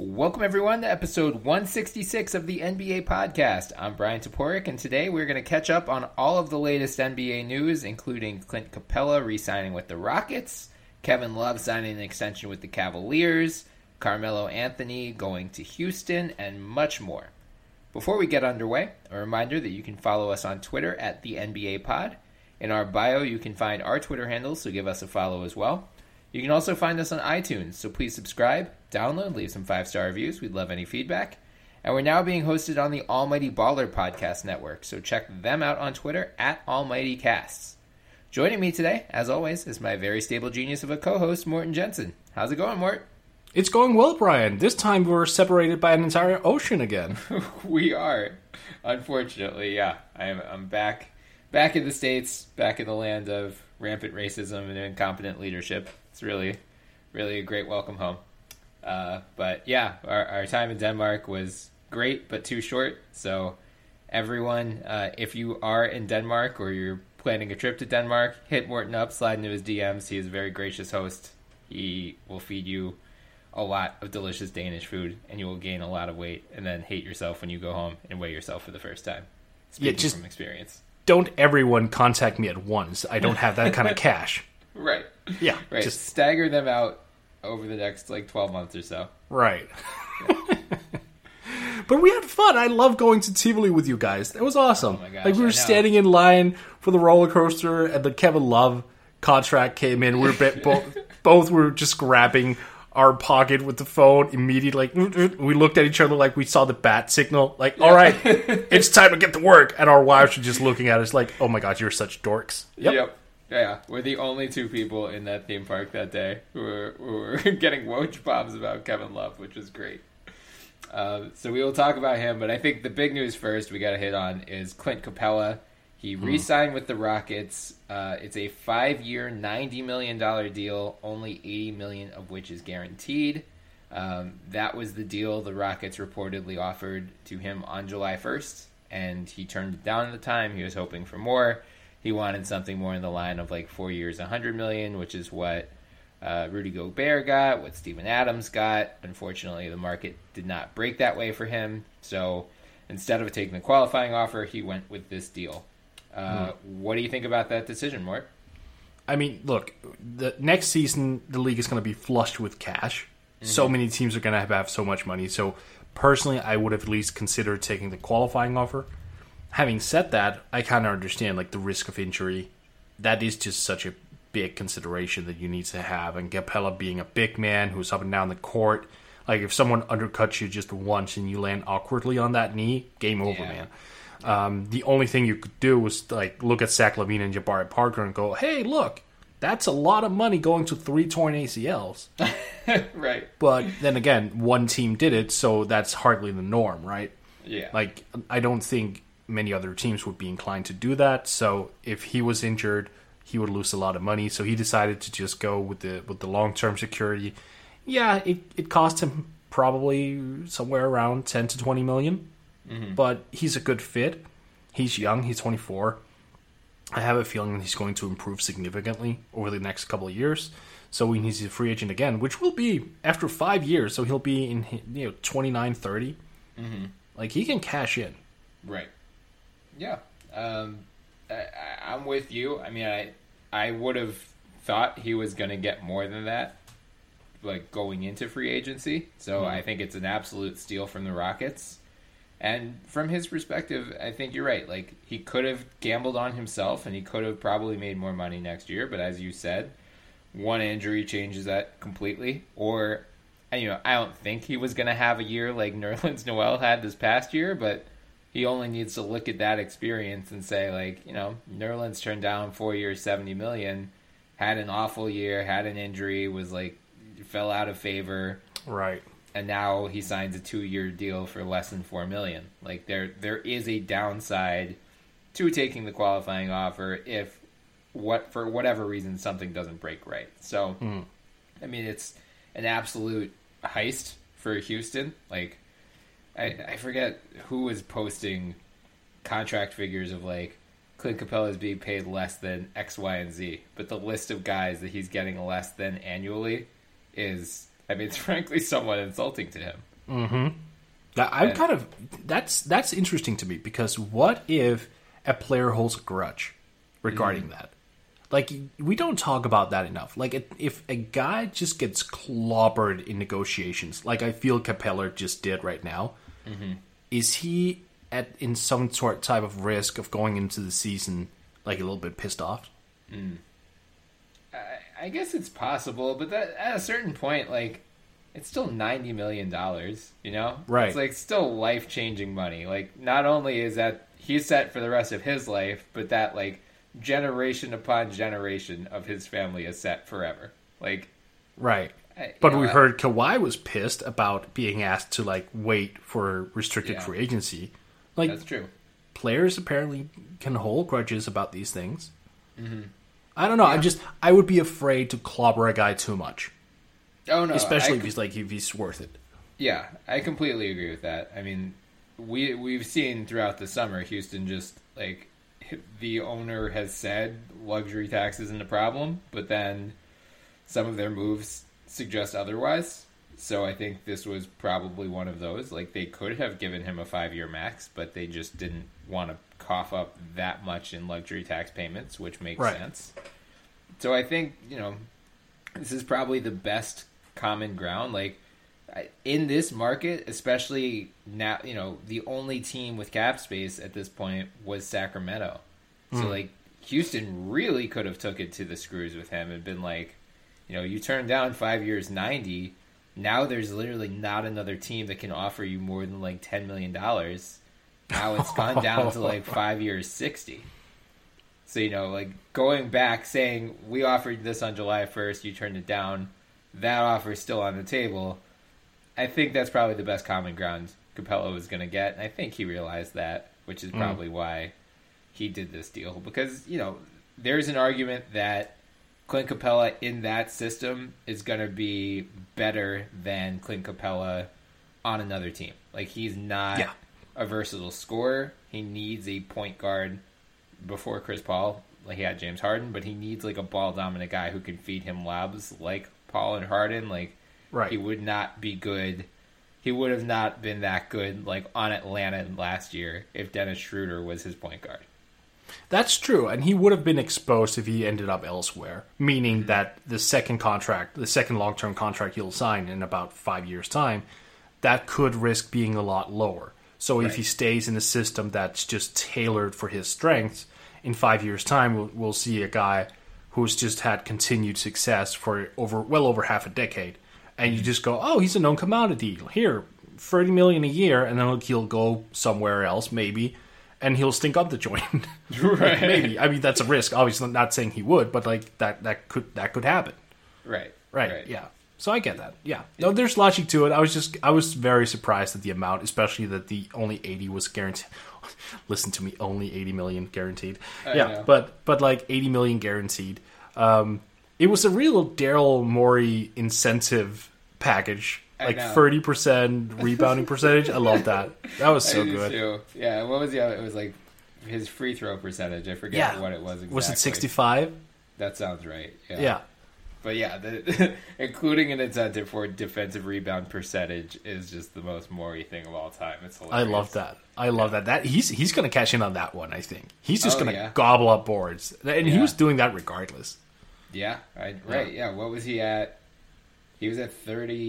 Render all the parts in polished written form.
Welcome, everyone, to episode 166 of the NBA podcast. I'm Brian Toporek, and today we're going to catch up on all of the latest NBA news, including Clint Capella re-signing with the Rockets, Kevin Love signing an extension with the Cavaliers, Carmelo Anthony going to Houston, and much more. Before we get underway, a reminder that you can follow us on Twitter at the NBA Pod. In our bio, you can find our Twitter handles, so give us a follow as well. You can also find us on iTunes, so please subscribe, download, leave some 5-star reviews. We'd love any feedback. And we're now being hosted on the Almighty Baller Podcast Network, so check them out on Twitter at AlmightyCasts. Joining me today, as always, is my very stable genius of a co-host, Morten Jensen. How's it going, Mort? It's going well, Brian. This time we're separated by an entire ocean again. We are. Unfortunately, yeah. I'm back in the States, back in the land of rampant racism and incompetent leadership. It's really, really a great welcome home. But yeah, our time in Denmark was great, but too short. So everyone, if you are in Denmark or you're planning a trip to Denmark, hit Morten up, slide into his DMs. He is a very gracious host. He will feed you a lot of delicious Danish food, and you will gain a lot of weight and then hate yourself when you go home and weigh yourself for the first time. Speaking from experience. Don't everyone contact me at once. I don't have that kind of cash. Right. Yeah. Right. Just stagger them out over the next 12 months or so. Right. Yeah. But we had fun. I love going to Tivoli with you guys. It was awesome. Oh my gosh, we were standing in line for the roller coaster, and the Kevin Love contract came in. We were both were just grabbing our pocket with the phone immediately. We looked at each other like we saw the bat signal. All right, it's time to get to work. And our wives were just looking at us like, oh my God, you're such dorks. Yep. Yeah, we're the only two people in that theme park that day who were getting Woj bombs about Kevin Love, which was great. So we will talk about him, but I think the big news first we got to hit on is Clint Capella. He re-signed with the Rockets. It's a 5-year, $90 million deal, only $80 million of which is guaranteed. That was the deal the Rockets reportedly offered to him on July 1st, and he turned it down at the time. He was hoping for more. He wanted something more in the line of 4 years, $100 million, which is what Rudy Gobert got, what Steven Adams got. Unfortunately, the market did not break that way for him. So instead of taking the qualifying offer, he went with this deal. What do you think about that decision, Mort? I mean, look, the next season, the league is going to be flushed with cash. Mm-hmm. So many teams are going to have so much money. So personally, I would have at least considered taking the qualifying offer. Having said that, I kind of understand the risk of injury. That is just such a big consideration that you need to have. And Capella being a big man who's up and down the court, if someone undercuts you just once and you land awkwardly on that knee, game over, man. The only thing you could do was look at Zach LaVine and Jabari Parker and go, hey, look, that's a lot of money going to 3 torn ACLs. Right. But then again, one team did it, so that's hardly the norm, right? Yeah. I don't think many other teams would be inclined to do that. So if he was injured, he would lose a lot of money. So he decided to just go with the long-term security. Yeah, it cost him probably somewhere around 10 to 20 million. Mm-hmm. But he's a good fit. He's young. He's 24. I have a feeling he's going to improve significantly over the next couple of years. So when he's a free agent again, which will be after 5 years, so he'll be in 29, 30. Mm-hmm. He can cash in. Right. Yeah. I'm with you. I mean, I would have thought he was going to get more than that, going into free agency. So I think it's an absolute steal from the Rockets. And from his perspective, I think you're right. He could have gambled on himself, and he could have probably made more money next year. But as you said, one injury changes that completely. Or, I don't think he was going to have a year like Nerlens Noel had this past year, but he only needs to look at that experience and say, Nerlens turned down 4 years, $70 million, had an awful year, had an injury, was fell out of favor. Right. And now he signs a 2-year deal for less than $4 million. There is a downside to taking the qualifying offer if for whatever reason something doesn't break right. So, I mean, it's an absolute heist for Houston. I forget who was posting contract figures of Clint Capella is being paid less than X, Y, and Z, but the list of guys that he's getting less than annually is, it's frankly somewhat insulting to him. I'm kind of that's interesting to me because what if a player holds a grudge regarding that? Like, we don't talk about that enough. Like, if a guy just gets clobbered in negotiations, like I feel Capella just did right now, is he in some sort type of risk of going into the season like a little bit pissed off? I guess it's possible, but that at a certain point, like, it's still $90 million, you know? Right. It's, like, still life-changing money. Like, not only is that he's set for the rest of his life, but that, like, generation upon generation of his family is set forever. Like, right. But we heard Kawhi was pissed about being asked to, like, wait for restricted free agency. Like, that's true. Players apparently can hold grudges about these things. I don't know. I would be afraid to clobber a guy too much. Oh no, especially if he's worth it. Yeah, I completely agree with that. I mean, we've seen throughout the summer, Houston just, like, the owner has said luxury tax isn't a problem, but then some of their moves suggest otherwise. So I think this was probably one of those. Like, they could have given him a 5-year max, but they just didn't want to cough up that much in luxury tax payments, which makes sense. So I think, this is probably the best common ground. Like, in this market, especially now, the only team with cap space at this point was Sacramento. So, like, Houston really could have took it to the screws with him and been like, you turned down 5 years, 90. Now there's literally not another team that can offer you more than, like, $10 million. Now it's gone down to, like, 5 years, 60. So, like, going back, saying, we offered this on July 1st, you turned it down, that offer is still on the table. I think that's probably the best common ground Capella was going to get, and I think he realized that, which is probably why he did this deal. Because, there's an argument that Clint Capella in that system is going to be better than Clint Capella on another team. Like, he's not a versatile scorer. He needs a point guard before Chris Paul. Like, he had James Harden, but he needs, like, a ball-dominant guy who can feed him lobs like Paul and Harden. Like, he would not be good. He would have not been that good, like, on Atlanta last year if Dennis Schroeder was his point guard. That's true, and he would have been exposed if he ended up elsewhere, meaning that the second long-term contract he'll sign in about 5 years' time, that could risk being a lot lower. So if he stays in a system that's just tailored for his strengths, in 5 years' time, we'll see a guy who's just had continued success for well over half a decade. And you just go, oh, he's a known commodity. Here, $30 million a year, and then he'll go somewhere else, maybe, and he'll stink up the joint. Right. Maybe. I mean, that's a risk. Obviously, I'm not saying he would, but like that could happen. Right. Yeah. So I get that. Yeah. No, there's logic to it. I was very surprised at the amount, especially that the only 80 was guaranteed. Listen to me, only 80 million guaranteed. Yeah, but like 80 million guaranteed. It was a real Daryl Morey incentive package, like 30% rebounding percentage. I love that. That was so good. Too. Yeah, what was the other? It was like his free throw percentage. I forget what it was exactly. Was it 65? That sounds right. Yeah. But yeah, including an incentive for defensive rebound percentage is just the most Morey thing of all time. It's hilarious. I love that. That he's going to cash in on that one. I think he's just going to gobble up boards, and he was doing that regardless. Yeah, right. Yeah, what was he at? He was at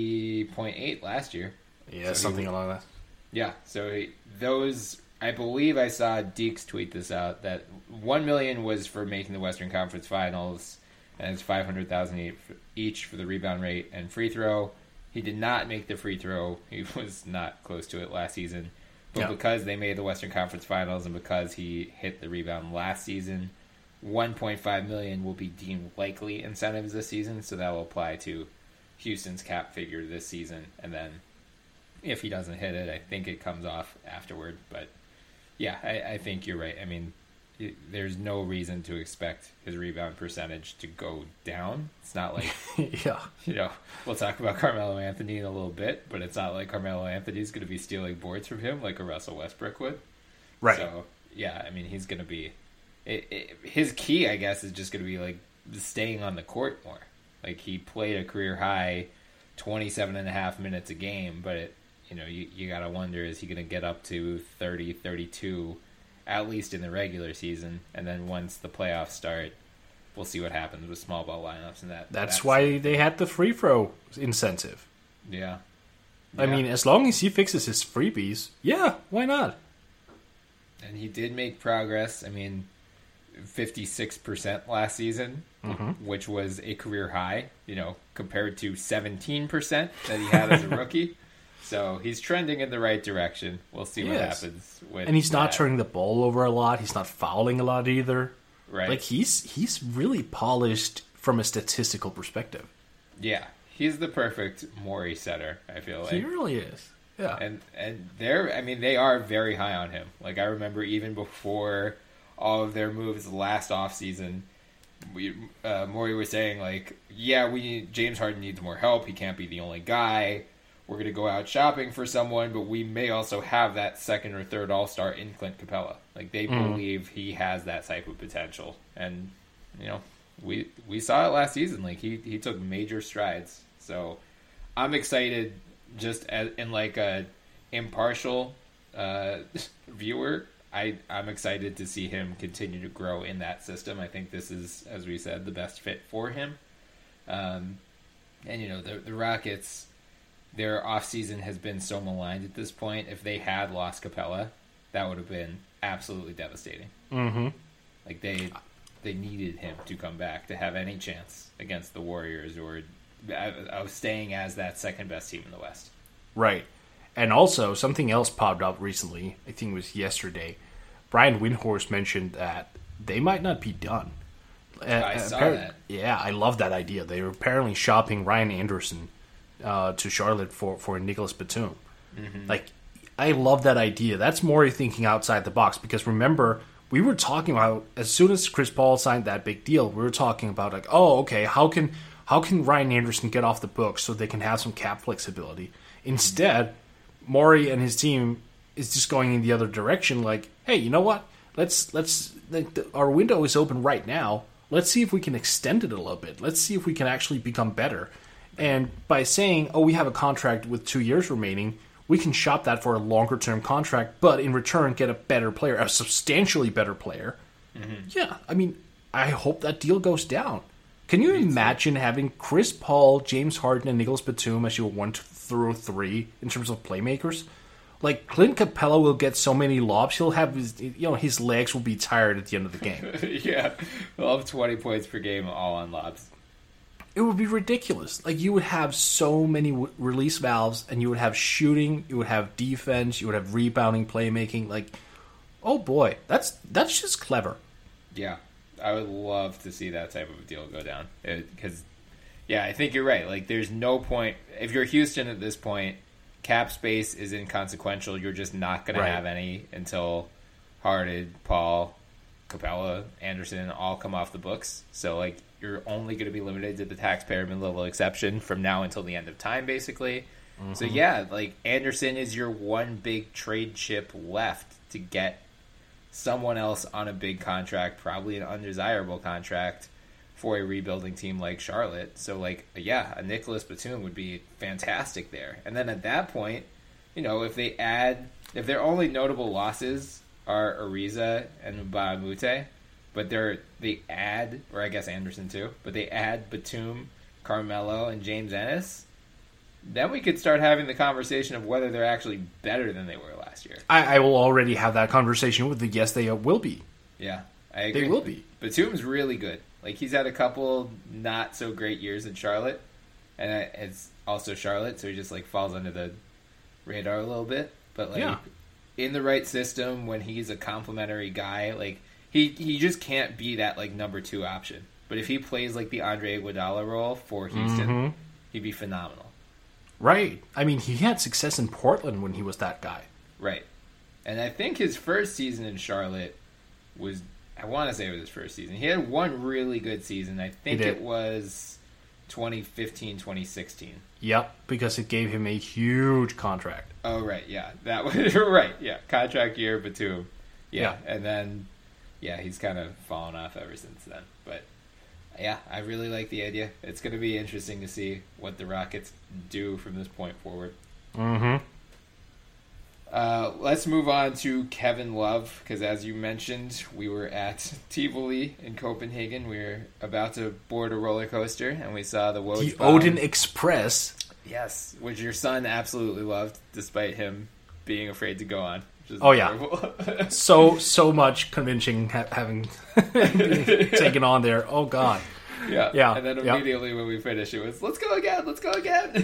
30.8 last year. Yeah, so something along that. Yeah, so those, I believe I saw Deeks tweet this out, that $1 million was for making the Western Conference Finals, and it's $500,000 each for the rebound rate and free throw. He did not make the free throw. He was not close to it last season. But because they made the Western Conference Finals and because he hit the rebound last season, $1.5 million will be deemed likely incentives this season, so that will apply to Houston's cap figure this season. And then if he doesn't hit it, I think it comes off afterward. But yeah, I think you're right. I mean, there's no reason to expect his rebound percentage to go down. It's not like, we'll talk about Carmelo Anthony in a little bit, but it's not like Carmelo Anthony's going to be stealing boards from him like a Russell Westbrook would. Right. So, yeah, I mean, he's going to be... his key, I guess, is just going to be, like, staying on the court more. Like, he played a career-high 27.5 minutes a game, but, you got to wonder, is he going to get up to 30, 32, at least in the regular season? And then once the playoffs start, we'll see what happens with small ball lineups. And that's why they had the free throw incentive. Yeah. I mean, as long as he fixes his freebies, yeah, why not? And he did make progress. I mean, 56% last season, which was a career high, compared to 17% that he had as a rookie. So he's trending in the right direction. We'll see what happens with And he's not that. turning the ball over a lot. He's not fouling a lot either. Right. Like, he's really polished from a statistical perspective. Yeah. He's the perfect Morey setter, I feel like. He really is. Yeah. And they are very high on him. Like, I remember even before all of their moves last offseason, Morey was saying, like, James Harden needs more help. He can't be the only guy. We're going to go out shopping for someone, but we may also have that second or third all-star in Clint Capella. Like, they believe he has that type of potential. And, we saw it last season. Like, he took major strides. So I'm excited just in like a impartial viewer. I'm excited to see him continue to grow in that system. I think this is, as we said, the best fit for him. And the Rockets, their offseason has been so maligned at this point. If they had lost Capella, that would have been absolutely devastating. Mm-hmm. Like they needed him to come back to have any chance against the Warriors or of staying as that second best team in the West. Right. And also, something else popped up recently, I think it was yesterday. Brian Windhorst mentioned that they might not be done. I saw that. Yeah, I love that idea. They were apparently shopping Ryan Anderson to Charlotte for Nicholas Batum. Mm-hmm. Like, I love that idea. That's more thinking outside the box, because remember, we were talking about, as soon as Chris Paul signed that big deal, we were talking about, like, oh, okay, how can Ryan Anderson get off the books so they can have some cap flexibility? Instead, Morey and his team is just going in the other direction. Like, hey, you know what? Our window is open right now. Let's see if we can extend it a little bit. Let's see if we can actually become better. And by saying, oh, we have a contract with 2 years remaining, we can shop that for a longer-term contract, but in return get a better player, a substantially better player. Mm-hmm. Yeah, I mean, I hope that deal goes down. Can you imagine having Chris Paul, James Harden, and Nicholas Batum as your 1 through 3 in terms of playmakers? Like, Clint Capella will get so many lobs, he'll have his legs will be tired at the end of the game. Yeah, he'll have 20 points per game all on lobs. It would be ridiculous. Like, you would have so many release valves, and you would have shooting, you would have defense, you would have rebounding, playmaking. Like, oh boy, that's just clever. Yeah, I would love to see that type of a deal go down. Because, I think you're right. Like, there's no point. If you're Houston at this point, cap space is inconsequential. You're just not going to have any until Harden, Paul, Capella, Anderson all come off the books. So, like, you're only going to be limited to the taxpayer mid-level exception from now until the end of time, basically. Mm-hmm. So, like, Anderson is your one big trade chip left to get someone else on a big contract, probably an undesirable contract, for a rebuilding team like Charlotte. So, like, a Nicholas Batum would be fantastic there. And then at that point, if their only notable losses are Ariza and Bahamute, but they add, or I guess Anderson too, but they add Batum, Carmelo, and James Ennis, then we could start having the conversation of whether they're actually better than they were last year. I will already have that conversation with the yes, they will be. Yeah, I agree. They will be. Batum's really good. Like, he's had a couple not so great years in Charlotte, and it's also Charlotte, so he just, like, falls under the radar a little bit. But, like, in the right system, when he's a complimentary guy, like, he just can't be that, like, number 2 option. But if he plays, like, the Andre Iguodala role for Houston, he'd be phenomenal. Right. I mean, he had success in Portland when he was that guy. Right. And I think his first season in Charlotte was, I want to say it was his first season. He had one really good season. I think it was 2015, 2016. Yep, because it gave him a huge contract. Oh, right, yeah. That was right, yeah. Contract year, Batum. Yeah. And then, he's kind of fallen off ever since then. But, I really like the idea. It's going to be interesting to see what the Rockets do from this point forward. Mm-hmm. let's move on to Kevin Love, because as you mentioned, we were at Tivoli in Copenhagen. We were about to board a roller coaster, and we saw the The Odin Express. Yes, which your son absolutely loved, despite him being afraid to go on. Oh yeah, so much convincing having being taken on there. Oh god, yeah. And then immediately when we finished, it was let's go again.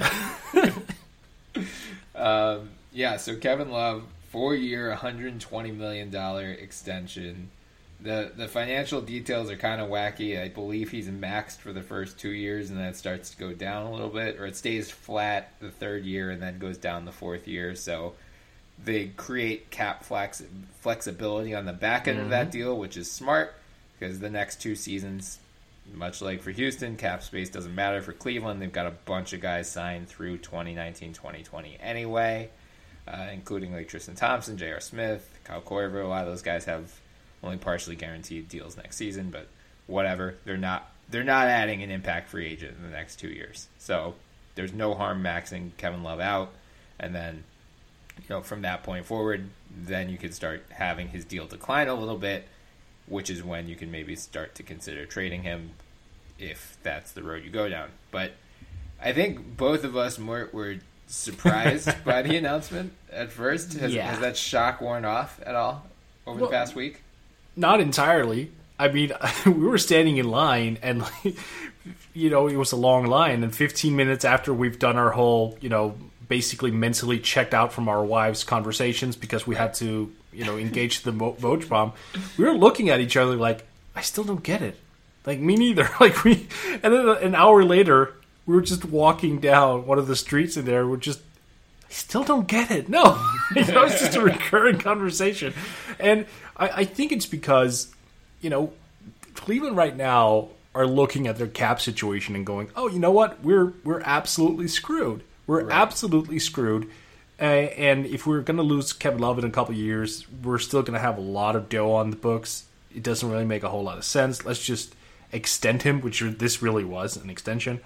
So Kevin Love, 4-year, $120 million extension. The financial details are kind of wacky. I believe he's maxed for the first 2 years, and then it starts to go down a little bit, or it stays flat the third year and then goes down the fourth year. So they create cap flexibility on the back end of that deal, which is smart, because the next 2 seasons, much like for Houston, cap space doesn't matter. For Cleveland, they've got a bunch of guys signed through 2019-2020 anyway, including like Tristan Thompson, J.R. Smith, Kyle Korver. A lot of those guys have only partially guaranteed deals next season, but whatever. They're not adding an impact free agent in the next 2 years. So there's no harm maxing Kevin Love out, and then from that point forward, then you could start having his deal decline a little bit, which is when you can maybe start to consider trading him if that's the road you go down. But I think both of us were surprised by the announcement at first. Has that shock worn off at all over the past week? Not entirely. I mean, we were standing in line, and it was a long line, and 15 minutes after we've done our whole, basically mentally checked out from our wives' conversations because we had to, engage the Woj bomb, we were looking at each other like, I still don't get it. Like, me neither. And then an hour later, we were just walking down one of the streets in there. We're just, I still don't get it. No, it's just a recurring conversation. And I think it's because, Cleveland right now are looking at their cap situation and going, oh, you know what? We're absolutely screwed. We're absolutely screwed. And if we're going to lose Kevin Love in a couple of years, we're still going to have a lot of dough on the books. It doesn't really make a whole lot of sense. Let's just extend him, which this really was an extension.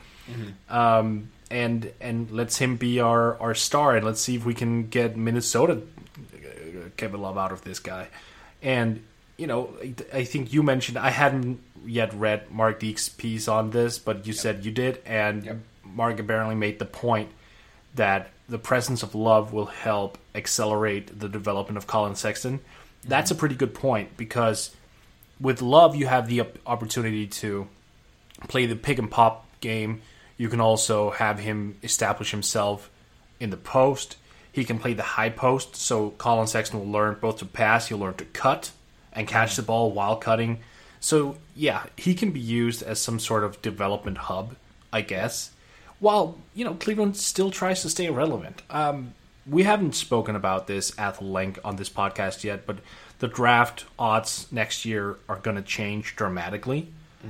And let's him be our star, and let's see if we can get Minnesota Kevin Love out of this guy. And, I think you mentioned, I hadn't yet read Mark Deek's piece on this, but you said you did, and Mark apparently made the point that the presence of Love will help accelerate the development of Colin Sexton. That's a pretty good point, because with Love, you have the opportunity to play the pick and pop game. You can also have him establish himself in the post. He can play the high post, so Colin Sexton will learn both to pass, he'll learn to cut and catch the ball while cutting. So, yeah, he can be used as some sort of development hub, I guess, while, Cleveland still tries to stay relevant. We haven't spoken about this at length on this podcast yet, but the draft odds next year are going to change dramatically.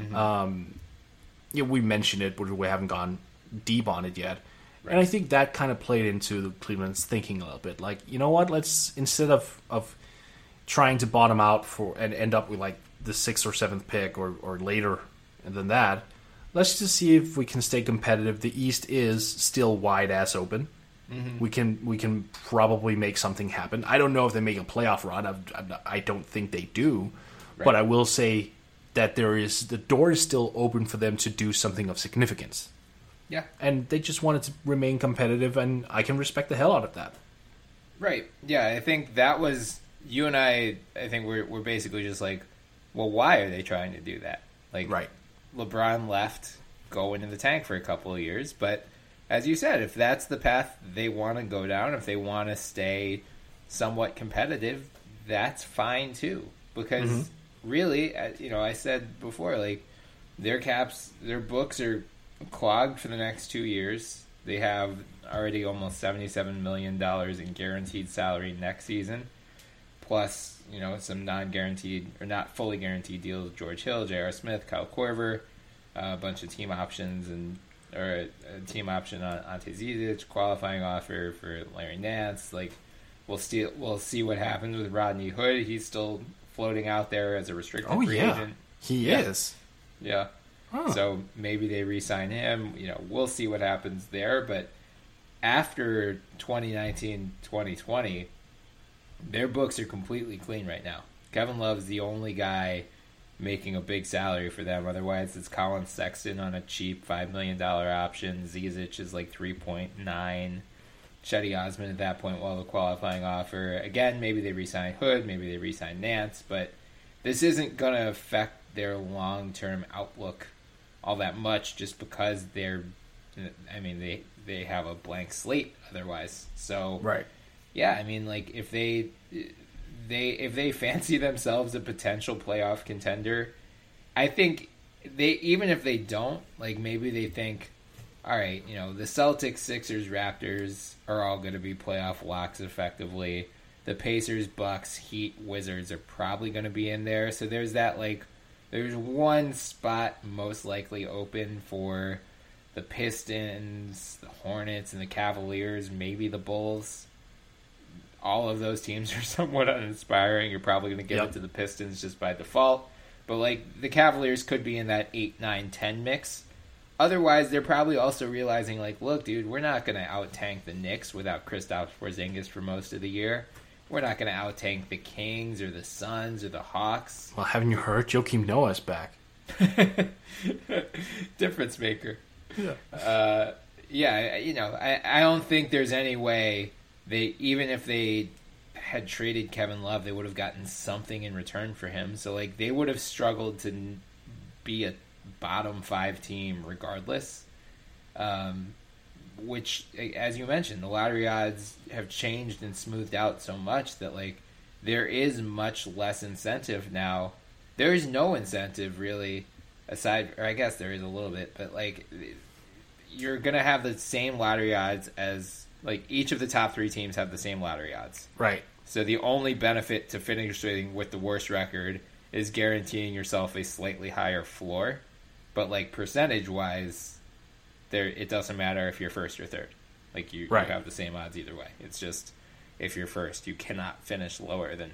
We mentioned it, but we haven't gone deep on it yet. Right. And I think that kind of played into Cleveland's thinking a little bit. Like, you know what? Let's, instead of trying to bottom out and end up with like the 6th or 7th pick or later than that, let's just see if we can stay competitive. The East is still wide ass open. We can probably make something happen. I don't know if they make a playoff run. I don't think they do, but I will say that the door is still open for them to do something of significance. Yeah. And they just wanted to remain competitive, and I can respect the hell out of that. Right. Yeah, I think that was, you and I think we're basically just like, well, why are they trying to do that? Like, right. LeBron left, go into the tank for a couple of years, but as you said, if that's the path they want to go down, if they want to stay somewhat competitive, that's fine too. Because really, I said before, like, their books are clogged for the next 2 years. They have already almost $77 million in guaranteed salary next season, plus some non-guaranteed or not fully guaranteed deals: George Hill, J.R. Smith, Kyle Korver, a bunch of team options or a team option on Ante Zizic, qualifying offer for Larry Nance. Like, we'll see what happens with Rodney Hood. He's still floating out there as a restricted free agent. He is. Yeah. Huh. So maybe they re-sign him. We'll see what happens there. But after 2019-2020, their books are completely clean right now. Kevin Love's the only guy making a big salary for them. Otherwise, it's Colin Sexton on a cheap $5 million option. Zizic is like 3.9. Chetty Osman at that point will have a qualifying offer. Again, maybe they re-sign Hood, maybe they re-sign Nance, but this isn't going to affect their long-term outlook all that much just because they have a blank slate otherwise. So, right. Yeah, I mean, like, if they fancy themselves a potential playoff contender, I think even if they don't, like, maybe they think, all right, the Celtics, Sixers, Raptors are all going to be playoff locks effectively. The Pacers, Bucks, Heat, Wizards are probably going to be in there. So there's that, like, there's one spot most likely open for the Pistons, the Hornets, and the Cavaliers, maybe the Bulls. All of those teams are somewhat uninspiring. You're probably going to give it to the Pistons just by default. But, like, the Cavaliers could be in that 8, 9, 10 mix. Otherwise, they're probably also realizing, like, look, dude, we're not going to out-tank the Knicks without Kristaps Porzingis for most of the year. We're not going to out-tank the Kings or the Suns or the Hawks. Well, haven't you heard? Joakim Noah's back. Difference maker. Yeah. I don't think there's any way even if they had traded Kevin Love, they would have gotten something in return for him. So, like, they would have struggled to be a bottom 5 team regardless. Which, as you mentioned, the lottery odds have changed and smoothed out so much that, like, there is much less incentive now. There is no incentive, really, aside, or I guess there is a little bit, but, like, you're going to have the same lottery odds as, like, each of the top 3 teams have the same lottery odds. Right. So the only benefit to finishing with the worst record is guaranteeing yourself a slightly higher floor. But, like, percentage-wise, it doesn't matter if you're first or third. Like, you have the same odds either way. It's just, if you're first, you cannot finish lower than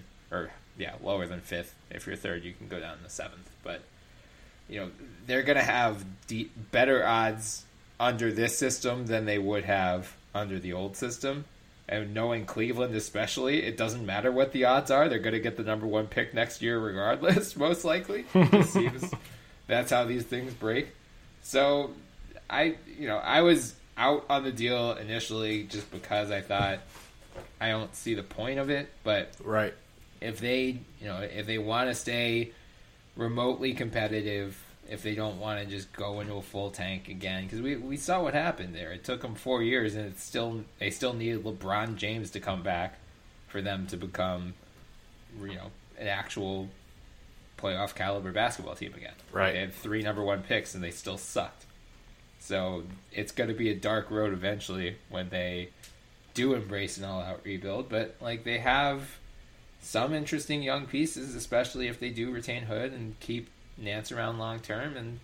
5th. If you're third, you can go down to 7th. But, they're going to have better odds under this system than they would have under the old system. And knowing Cleveland especially, it doesn't matter what the odds are. They're going to get the number 1 pick next year regardless, most likely. It seems that's how these things break. So I was out on the deal initially just because I thought I don't see the point of it. But right. if they want to stay remotely competitive, if they don't want to just go into a full tank again, because we saw what happened there. It took them 4 years, and they still needed LeBron James to come back for them to become, an actual playoff caliber basketball team again. Right. They had 3 number 1 picks, and they still sucked. So it's going to be a dark road eventually when they do embrace an all-out rebuild. But, like, they have some interesting young pieces, especially if they do retain Hood and keep Nance around long term, and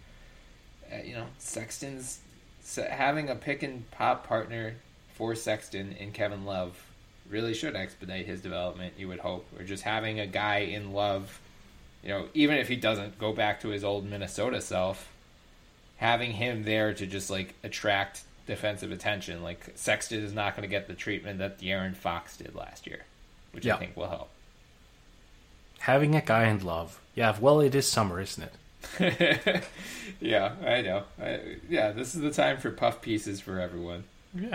Sexton's having a pick and pop partner for Sexton in Kevin Love really should expedite his development, you would hope, or just having a guy in Love, even if he doesn't go back to his old Minnesota self, having him there to just, like, attract defensive attention. Like, Sexton is not going to get the treatment that De'Aaron Fox did last year, which I think will help. Having a guy in Love. Yeah, well, it is summer, isn't it? Yeah, I know. This is the time for puff pieces for everyone. Yeah.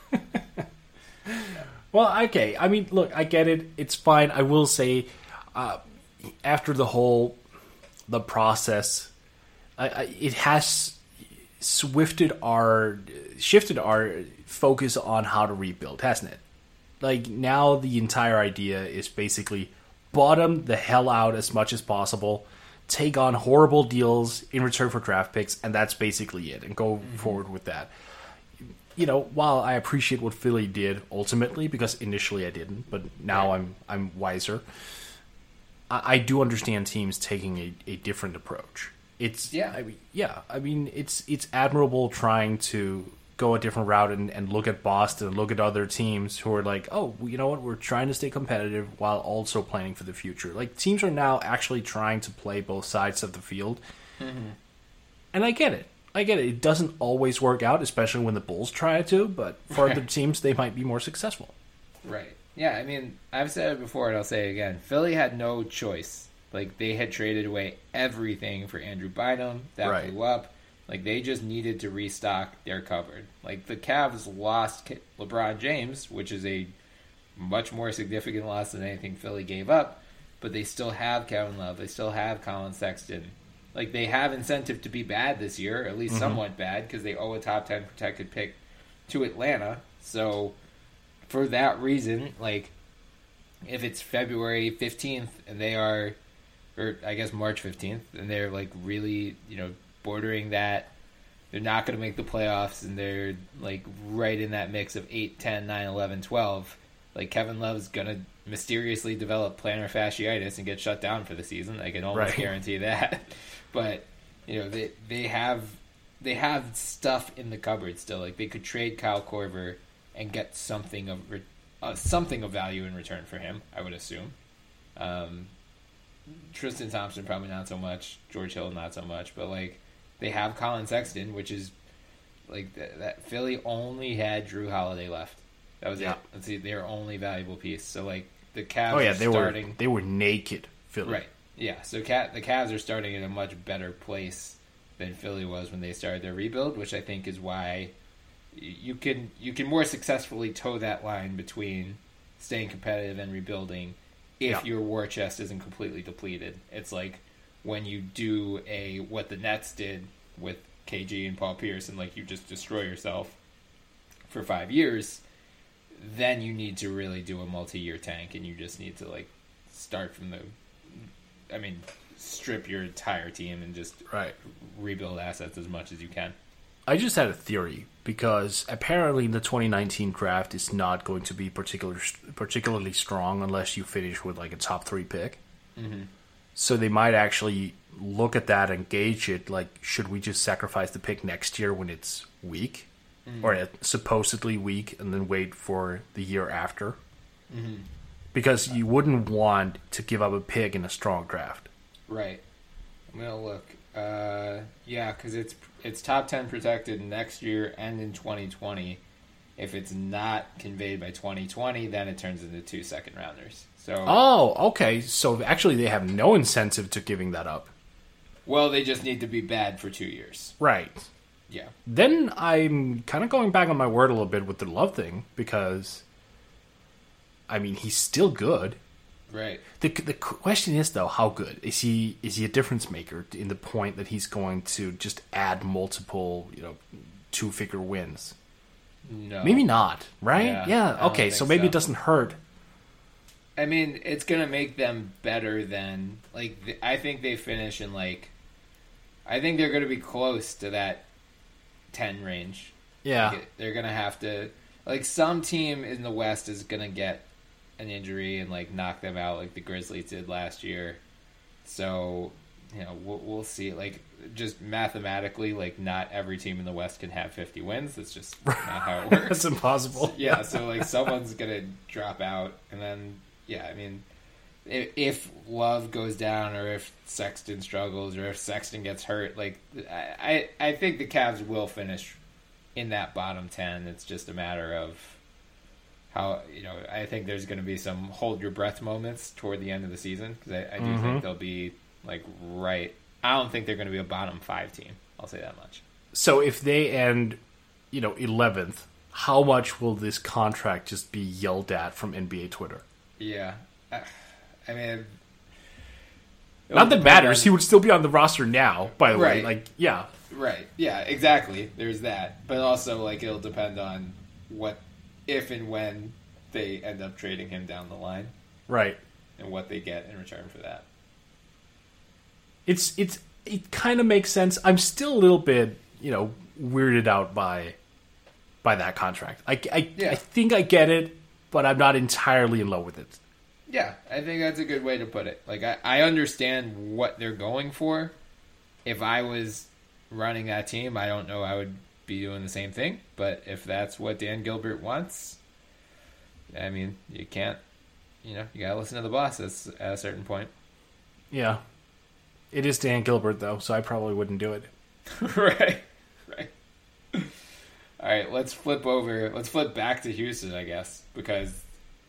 Well, okay. I mean, look, I get it. It's fine. I will say, after the process, it has shifted our focus on how to rebuild, hasn't it? Like, now the entire idea is basically bottom the hell out as much as possible, take on horrible deals in return for draft picks, and that's basically it, and go forward with that. While I appreciate what Philly did ultimately, because initially I didn't, but now I'm wiser, I do understand teams taking a different approach. It's admirable trying to go a different route and look at Boston and look at other teams who are like, oh, you know what, we're trying to stay competitive while also planning for the future. Like, teams are now actually trying to play both sides of the field. Mm-hmm. And I get it. It doesn't always work out, especially when the Bulls try to, but for other teams, they might be more successful. Right. Yeah, I mean, I've said it before and I'll say it again. Philly had no choice. Like, they had traded away everything for Andrew Bynum. That blew up. Like, they just needed to restock their cupboard. Like, the Cavs lost LeBron James, which is a much more significant loss than anything Philly gave up, but they still have Kevin Love. They still have Colin Sexton. Like, they have incentive to be bad this year, at least somewhat bad, because they owe a top 10 protected pick to Atlanta. So, for that reason, like, if it's February 15th and they are, or I guess March 15th, and they're, like, really, bordering that, they're not going to make the playoffs, and they're, like, right in that mix of 8, 10, 9, 11, 12, like, Kevin Love's going to mysteriously develop plantar fasciitis and get shut down for the season. I can almost guarantee that. But, they have stuff in the cupboard still. Like, they could trade Kyle Korver and get something of value in return for him, I would assume. Tristan Thompson probably not so much. George Hill not so much. But, like, they have Colin Sexton, which is, like, that Philly only had Drew Holiday left. That was it. That's their only valuable piece. So, like, the Cavs are starting... They were naked, Philly. Right. Yeah, so the Cavs are starting in a much better place than Philly was when they started their rebuild, which I think is why you can more successfully toe that line between staying competitive and rebuilding if your war chest isn't completely depleted. It's like when you do what the Nets did with KG and Paul Pierce, and, like, you just destroy yourself for 5 years, then you need to really do a multi-year tank, and you just need to, like, start from strip your entire team and just rebuild assets as much as you can. I just had a theory, because apparently the 2019 draft is not going to be particularly strong unless you finish with, like, a top 3 pick. Mm-hmm. So they might actually look at that and gauge it, like, should we just sacrifice the pick next year when it's weak? Mm-hmm. Or supposedly weak, and then wait for the year after? Mm-hmm. Because you wouldn't want to give up a pick in a strong draft. Right. I'm going to look. Because it's top 10 protected next year and in 2020. If it's not conveyed by 2020, then it turns into 2 second-rounders. So. Oh, okay. So actually they have no incentive to giving that up. Well, they just need to be bad for 2 years. Right. Yeah. Then I'm kind of going back on my word a little bit with the Love thing, because, I mean, he's still good. Right. The question is, though, how good? Is he a difference maker in the point that he's going to just add multiple, 2-figure wins? No. Maybe not, right? Yeah. Okay, so maybe it doesn't hurt. I mean, it's going to make them better than, like, I think they finish in, like, I think they're going to be close to that 10 range. Yeah. Like, they're going to have to, like, some team in the West is going to get an injury and, like, knock them out like the Grizzlies did last year. So, we'll see. Like, just mathematically, like, not every team in the West can have 50 wins. That's just not how it works. That's impossible. Yeah, so, like, someone's going to drop out. And then, I mean, if Love goes down, or if Sexton struggles, or if Sexton gets hurt, like, I think the Cavs will finish in that bottom 10. It's just a matter of how, I think there's going to be some hold your breath moments toward the end of the season, because I do think they'll be, like, right. I don't think they're going to be a bottom 5 team. I'll say that much. So if they end, 11th, how much will this contract just be yelled at from NBA Twitter? Yeah. I mean, not that matters. He would still be on the roster now, by the way. Like, yeah. Right. Yeah, exactly. There's that. But also, like, it'll depend on if and when they end up trading him down the line. Right. And what they get in return for that. It kind of makes sense. I'm still a little bit, weirded out by that contract. I think I get it, but I'm not entirely in love with it. Yeah, I think that's a good way to put it. Like, I understand what they're going for. If I was running that team, I don't know I would be doing the same thing. But if that's what Dan Gilbert wants, I mean, you can't, you gotta listen to the boss at a certain point. Yeah. It is Dan Gilbert, though, so I probably wouldn't do it. Right. All right, let's flip back to Houston, I guess, because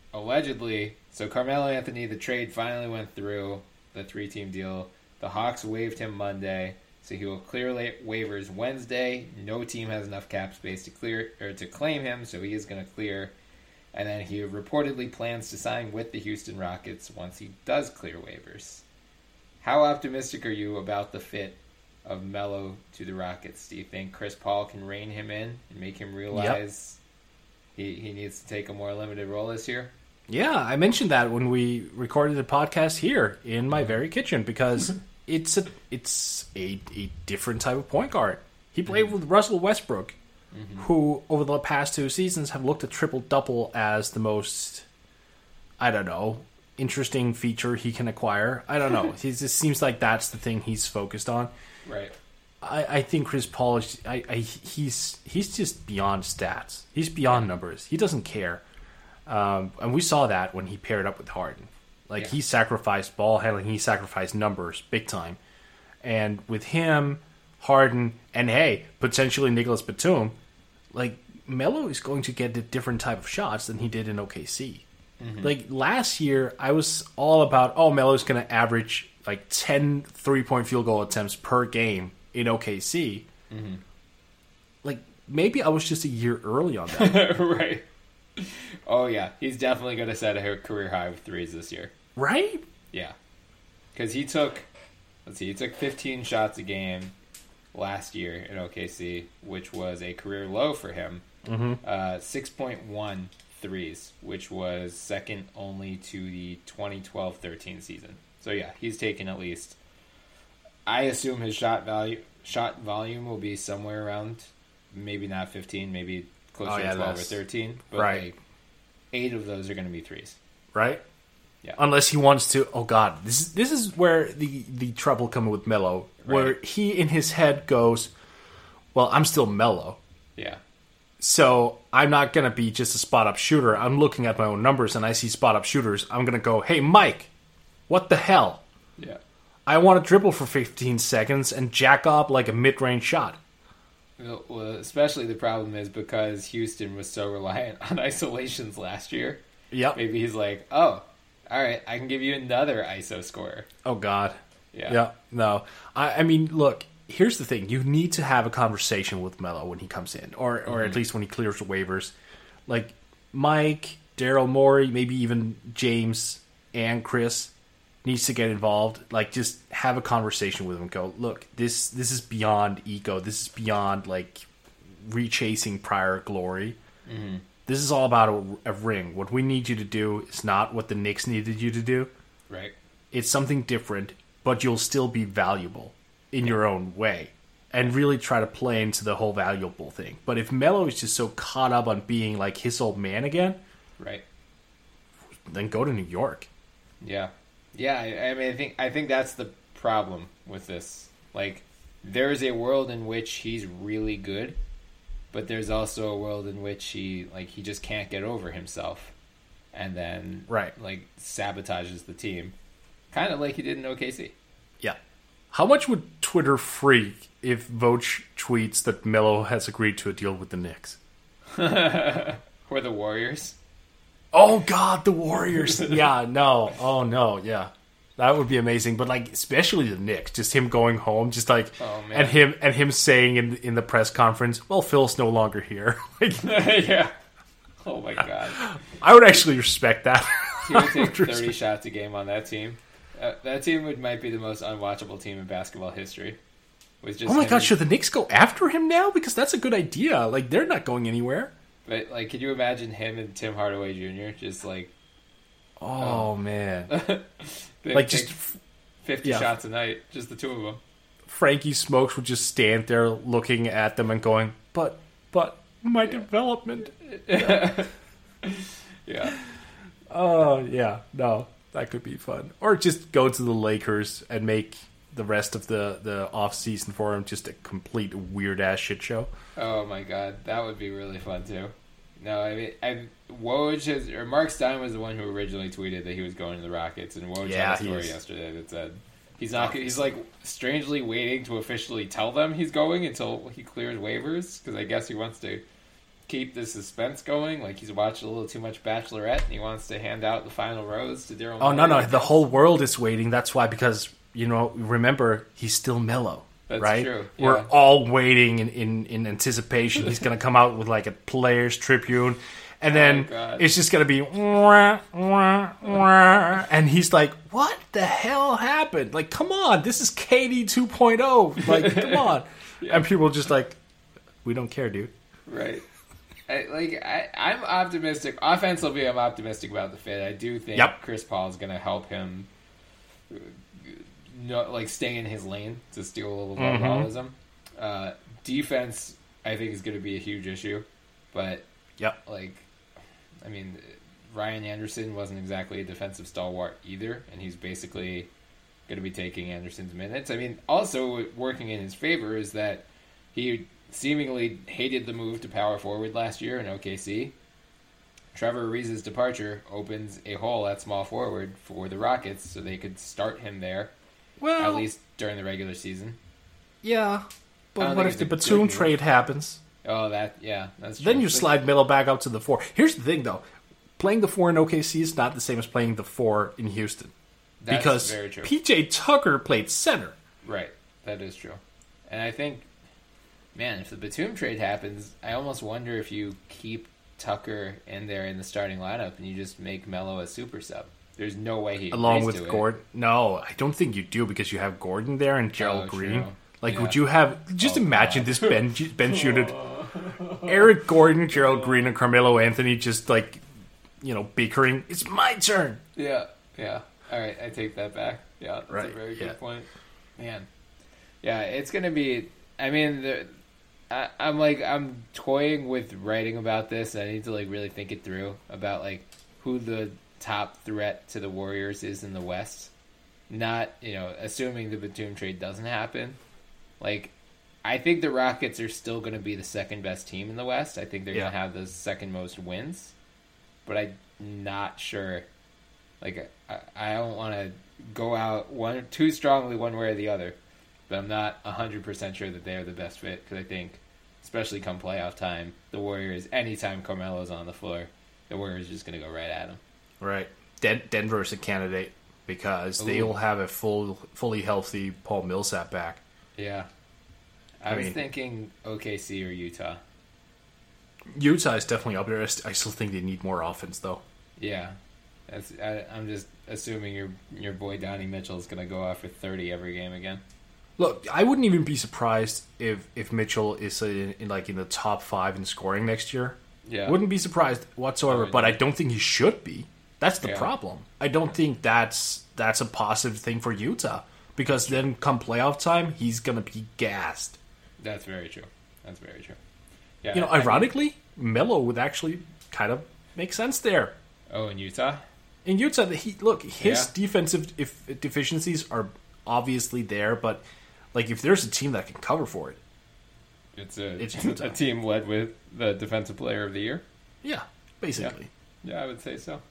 allegedly, so Carmelo Anthony, the trade finally went through, the 3-team deal. The Hawks waived him Monday, so he will clear waivers Wednesday. No team has enough cap space to clear or to claim him, so he is going to clear. And then he reportedly plans to sign with the Houston Rockets once he does clear waivers. How optimistic are you about the fit of Melo to the Rockets? Do you think Chris Paul can rein him in and make him realize he needs to take a more limited role this year? Yeah, I mentioned that when we recorded the podcast here in my very kitchen because it's a different type of point guard. He played with Russell Westbrook, who over the past 2 seasons have looked at triple-double as the most, I don't know, interesting feature he can acquire. I don't know. It just seems like that's the thing he's focused on. Right. I think Chris Paul is he's just beyond stats. He's beyond numbers. He doesn't care. And we saw that when he paired up with Harden. He sacrificed ball handling, he sacrificed numbers big time. And with him, Harden, and potentially Nicholas Batum, Melo is going to get a different type of shots than he did in OKC. Last year, I was all about, Melo's going to average 10 3-point field goal attempts per game in OKC. Maybe I was just a year early on that. Right. Oh, yeah. He's definitely going to set a career high with threes this year. Right? Yeah. Because he took 15 shots a game last year in OKC, which was a career low for him. 6.1 threes, which was second only to the 2012-13 season. So, yeah, he's taken at least... I assume his shot volume will be somewhere around, maybe not 15, maybe closer to 12 or 13. But right. 8 of those are going to be threes. Right? Yeah. Unless he wants to... Oh, God. This is where the trouble comes with Melo. Where he, in his head, goes, well, I'm still Melo. Yeah. So I'm not going to be just a spot-up shooter. I'm looking at my own numbers, and I see spot-up shooters. I'm going to go, hey, Mike, what the hell? Yeah. I want to dribble for 15 seconds and jack up like a mid-range shot. Well, especially the problem is because Houston was so reliant on isolations last year. Yep. Maybe he's like, oh, all right, I can give you another ISO scorer. Oh, God. Yeah. No. I mean, look, here's the thing. You need to have a conversation with Melo when he comes in, or at least when he clears the waivers. Mike, Daryl Morey, maybe even James and Chris needs to get involved. Just have a conversation with him and go, look, this is beyond ego. This is beyond, rechasing prior glory. This is all about a ring. What we need you to do is not what the Knicks needed you to do. Right. It's something different, but you'll still be valuable in your own way. And really try to play into the whole valuable thing. But if Melo is just so caught up on being his old man again, right, then go to New York. Yeah. Yeah, I mean, I think that's the problem with this. There's a world in which he's really good, but there's also a world in which he just can't get over himself, and then sabotages the team, kind of like he did in OKC. Yeah. How much would Twitter freak if Vooch tweets that Melo has agreed to a deal with the Knicks? Or the Warriors? Oh, God, the Warriors. Yeah, no. Oh, no, yeah. That would be amazing. But, especially the Knicks. Just him going home. Just, oh, man. And him saying in the press conference, well, Phil's no longer here. Yeah. Oh, my God. I would actually respect that. He would take 30 shots a game on that team. That team might be the most unwatchable team in basketball history. Oh, my God. Should the Knicks go after him now? Because that's a good idea. They're not going anywhere. But, could you imagine him and Tim Hardaway Jr. just, Oh, man. just 50 shots a night, just the two of them. Frankie Smokes would just stand there looking at them and going, but my development. Yeah. Oh, yeah. No, that could be fun. Or just go to the Lakers and make the rest of the off-season for him just a complete weird-ass shit show. Oh, my God. That would be really fun, too. No, I mean, Woj Mark Stein was the one who originally tweeted that he was going to the Rockets, and Woj had a story yesterday that said he's not. He's strangely waiting to officially tell them he's going until he clears waivers, because I guess he wants to keep the suspense going. Like he's watched a little too much Bachelorette, and he wants to hand out the final rose to Daryl. Oh no, the whole world is waiting. That's why, because remember he's still mellow. That's right? true. Yeah. We're all waiting in anticipation. He's going to come out with like a Players Tribune, and then it's just going to be wah, wah, wah, and he's like, "What the hell happened? Like, come on, this is KD 2.0. Like, come on." Yeah. And people are just like, "We don't care, dude." Right. I'm optimistic. Offensively, I'm optimistic about the fit. I do think Chris Paul is going to help him. Stay in his lane to steal a little ballism. Defense, I think, is going to be a huge issue. But, Ryan Anderson wasn't exactly a defensive stalwart either, and he's basically going to be taking Anderson's minutes. I mean, also working in his favor is that he seemingly hated the move to power forward last year in OKC. Trevor Ariza's departure opens a hole at small forward for the Rockets, so they could start him there. Well, at least during the regular season. Yeah, but what if the Batum trade happens? Oh, that's true. Then you slide Melo back up to the 4. Here's the thing, though. Playing the 4 in OKC is not the same as playing the 4 in Houston. That's because very true. PJ Tucker played center. Right, that is true. And I think, man, if the Batum trade happens, I almost wonder if you keep Tucker in there in the starting lineup and you just make Melo a super sub. There's no way he along with Gordon. No, I don't think you do because you have Gordon there and Gerald Green. True. Would you have just imagine this bench unit? Eric Gordon, Gerald Green, and Carmelo Anthony just bickering. It's my turn. Yeah. All right, I take that back. Yeah, that's a very good point. Man, yeah, it's gonna be. I mean, I'm toying with writing about this. I need to really think it through about who the top threat to the Warriors is in the West. Not, assuming the Batum trade doesn't happen. I think the Rockets are still going to be the second best team in the West. I think they're going to have the second most wins. But I'm not sure. I don't want to go out too strongly one way or the other. But I'm not 100% sure that they are the best fit. Because I think, especially come playoff time, the Warriors, anytime Carmelo's on the floor, the Warriors are just going to go right at him. Right. Denver is a candidate because they will have a fully healthy Paul Millsap back. Yeah. I was thinking OKC or Utah. Utah is definitely up there. I still think they need more offense, though. Yeah. I'm just assuming your boy Donnie Mitchell is going to go off for 30 every game again. Look, I wouldn't even be surprised if Mitchell is in the top 5 in scoring next year. Yeah. Wouldn't be surprised whatsoever, but I don't think he should be. That's the problem. I don't think that's a positive thing for Utah because then come playoff time, he's going to be gassed. That's very true. Yeah. Ironically, Melo would actually kind of make sense there. Oh, in Utah? In Utah, his defensive deficiencies are obviously there, but if there's a team that can cover for it, it's a team led with the Defensive Player of the Year. Yeah, basically. Yeah, I would say so.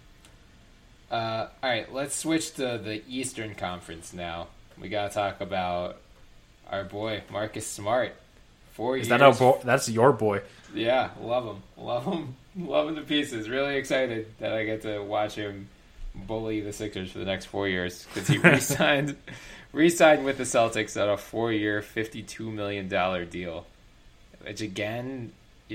All right, let's switch to the Eastern Conference now. We got to talk about our boy Marcus Smart. 4 years. Is that our boy? That's your boy. Yeah, love him to pieces. Really excited that I get to watch him bully the Sixers for the next 4 years because he re-signed with the Celtics on a 4-year, $52 million deal. Which again,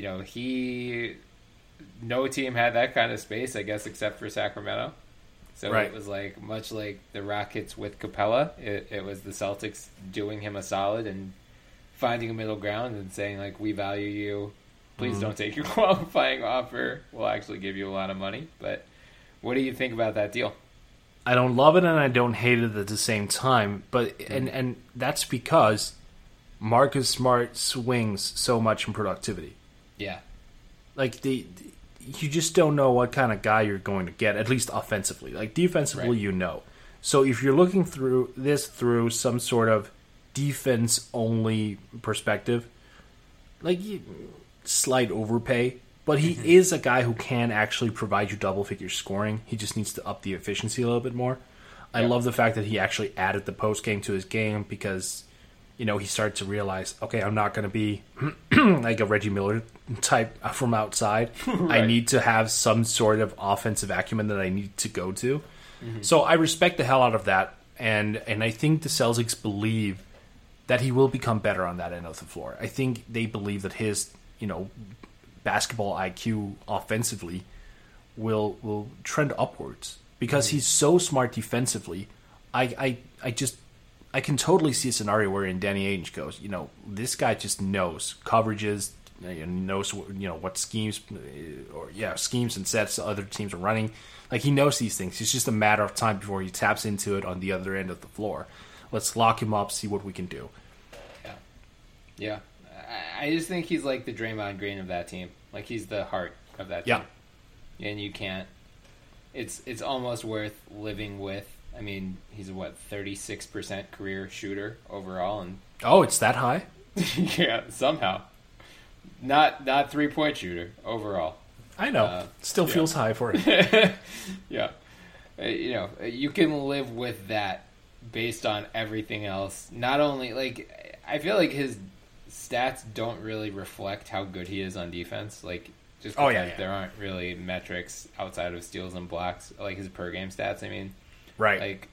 no team had that kind of space, I guess, except for Sacramento. So It was much like the Rockets with Capella. It was the Celtics doing him a solid and finding a middle ground and saying, we value you. Please don't take your qualifying offer. We'll actually give you a lot of money. But what do you think about that deal? I don't love it and I don't hate it at the same time. But and that's because Marcus Smart swings so much in productivity. Yeah. You just don't know what kind of guy you're going to get, at least offensively. Defensively, So if you're looking through some sort of defense-only perspective, slight overpay, but he is a guy who can actually provide you double-figure scoring. He just needs to up the efficiency a little bit more. I love the fact that he actually added the post-game to his game because he started to realize, okay, I'm not going to be like a Reggie Miller type from outside. Right. I need to have some sort of offensive acumen that I need to go to. So I respect the hell out of that, and I think the Celtics believe that he will become better on that end of the floor. I think they believe that his, basketball IQ offensively will trend upwards because he's so smart defensively. I can totally see a scenario where Danny Ainge goes, this guy just knows coverages, knows what schemes schemes and sets other teams are running. Like, he knows these things. It's just a matter of time before he taps into it on the other end of the floor. Let's lock him up, see what we can do. Yeah. I just think he's like the Draymond Green of that team. Like, he's the heart of that team. Yeah. And you can't. It's almost worth living with. I mean, he's a 36% career shooter overall, and it's that high? yeah, somehow. Not 3-point shooter overall. I know. Still feels high for him. Yeah. You can live with that based on everything else. Not only, like, I feel like his stats don't really reflect how good he is on defense. Like, just because there aren't really metrics outside of steals and blocks, like his per game stats, I mean. Right. Like,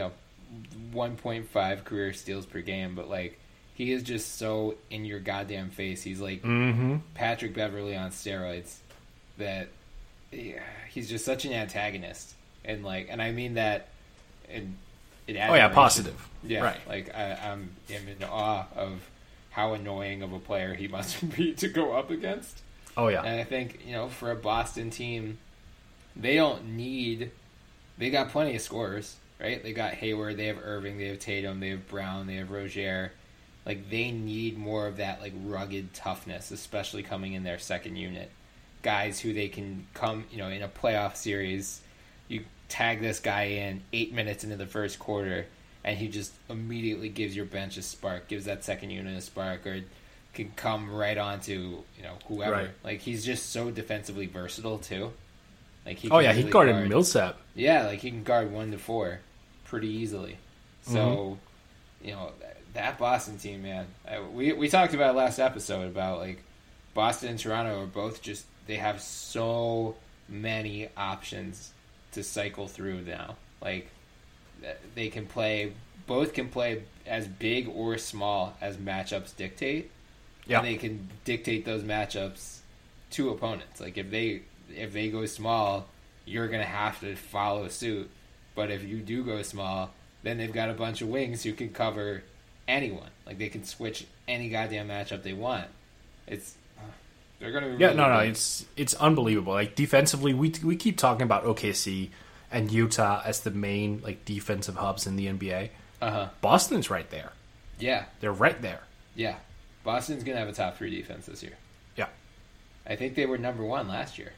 1.5 career steals per game, but, like, he is just so in your goddamn face. He's like Patrick Beverley on steroids. That he's just such an antagonist, and I mean that in positive. Yeah, right. Like, I'm in awe of how annoying of a player he must be to go up against. Oh yeah. And I think for a Boston team, they got plenty of scorers, right? They got Hayward, they have Irving, they have Tatum, they have Brown, they have Rozier. Like, they need more of that, like, rugged toughness, especially coming in their second unit. Guys who they can come, in a playoff series, you tag this guy in 8 minutes into the first quarter, and he just immediately gives your bench a spark, gives that second unit a spark, or can come right onto, whoever. Right. Like, he's just so defensively versatile, too. Like, he he guarded Millsap. Yeah, like, he can guard 1 to 4 pretty easily. So, that Boston team, man. We talked about it last episode about, like, Boston and Toronto are both just, they have so many options to cycle through now. Like, they can play, both can play as big or small as matchups dictate. Yeah. And they can dictate those matchups to opponents. Like, if they go small, you're going to have to follow suit. But if you do go small, then they've got a bunch of wings who can cover anyone. Like, they can switch any goddamn matchup they want. They're going to be really good. It's unbelievable. Like, defensively, we keep talking about OKC and Utah as the main, like, defensive hubs in the NBA. Boston's right there. Yeah. They're right there. Yeah. Boston's going to have a top 3 defense this year. Yeah. I think they were number 1 last year.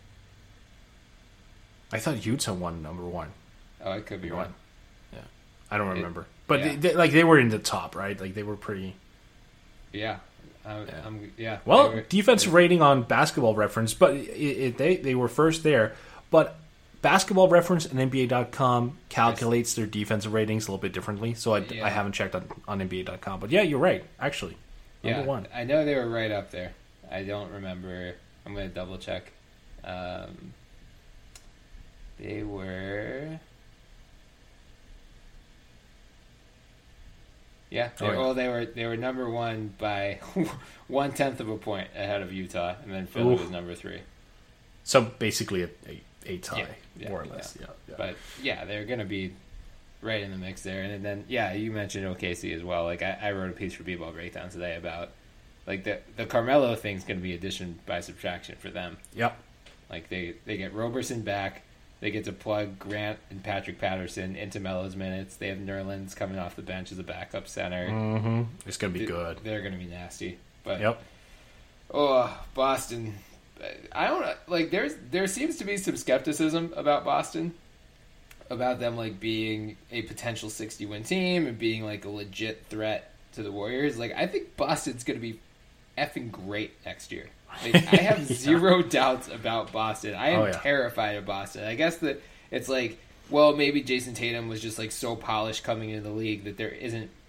I thought Utah won number 1. Oh, I could be wrong. Yeah. I don't remember. But they were in the top, right? Like, they were pretty... Yeah. Well, defensive rating on Basketball Reference, but they were first there. But Basketball Reference and NBA.com calculates their defensive ratings a little bit differently. So I haven't checked on NBA.com. But yeah, you're right, actually. Number 1. I know they were right up there. I don't remember. I'm going to double check. They were... Yeah, they were number 1 by 1/10 of a point ahead of Utah, and then Philly was number 3. So basically a tie, more or less. Yeah. But yeah, they're going to be right in the mix there. And then you mentioned OKC as well. Like, I wrote a piece for B-Ball Breakdown today about, like, the Carmelo thing's going to be addition by subtraction for them. Yep. Like, they get Roberson back. They get to plug Grant and Patrick Patterson into Melo's minutes. They have Nerlens coming off the bench as a backup center. Mm-hmm. It's going to be good. They're going to be nasty. But yep. Boston. I don't know. Like, there seems to be some skepticism about Boston, about them, like, being a potential 60-win team and being, like, a legit threat to the Warriors. Like, I think Boston's going to be effing great next year. Like, I have zero doubts about Boston. I am terrified of Boston. I guess that it's like, well, maybe Jason Tatum was just, like, so polished coming into the league that there isn't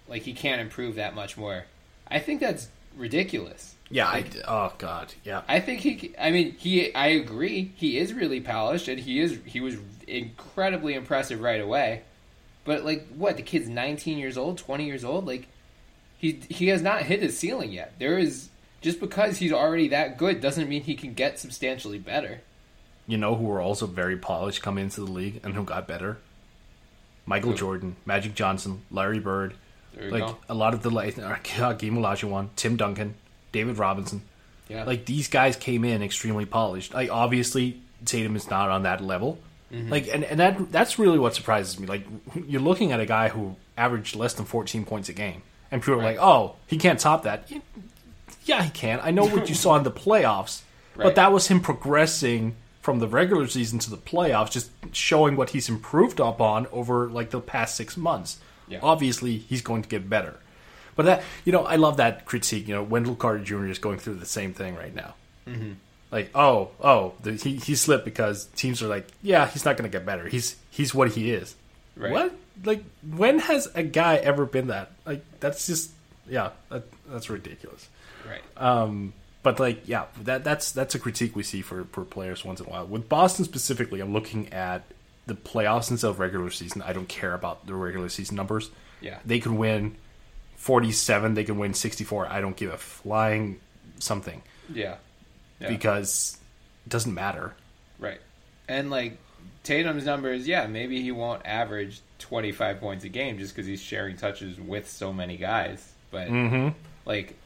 like he can't improve that much more. I think that's ridiculous. Yeah, oh god, yeah. I think I agree. He is really polished, and he was incredibly impressive right away. But like, what, the kid's 19 years old, 20 years old, like he has not hit his ceiling yet. Just because he's already that good doesn't mean he can get substantially better. You know who were also very polished coming into the league and who got better? Michael Jordan, Magic Johnson, Larry Bird, a lot of the Hakeem Olajuwon, Tim Duncan, David Robinson. Yeah. Like, these guys came in extremely polished. Like, obviously, Tatum is not on that level. Mm-hmm. Like, and that's really what surprises me. Like, you're looking at a guy who averaged less than 14 points a game, and people are like, "Oh, he can't top that." Yeah, he can. I know what you saw in the playoffs, but that was him progressing from the regular season to the playoffs, just showing what he's improved upon over like the past 6 months. Yeah. Obviously, he's going to get better. But that, I love that critique. Wendell Carter Jr. is going through the same thing right now. Mm-hmm. Like, he slipped because teams are like, yeah, he's not going to get better. He's what he is. Right. What? Like, when has a guy ever been that? Like, that's just, that's ridiculous. Right. But like, yeah, that's a critique we see for players once in a while. With Boston specifically, I'm looking at the playoffs instead of regular season. I don't care about the regular season numbers. Yeah. They could win 47, they can win 64. I don't give a flying something. Yeah. Because it doesn't matter. Right. And like Tatum's numbers, maybe he won't average 25 points a game just because he's sharing touches with so many guys. But like,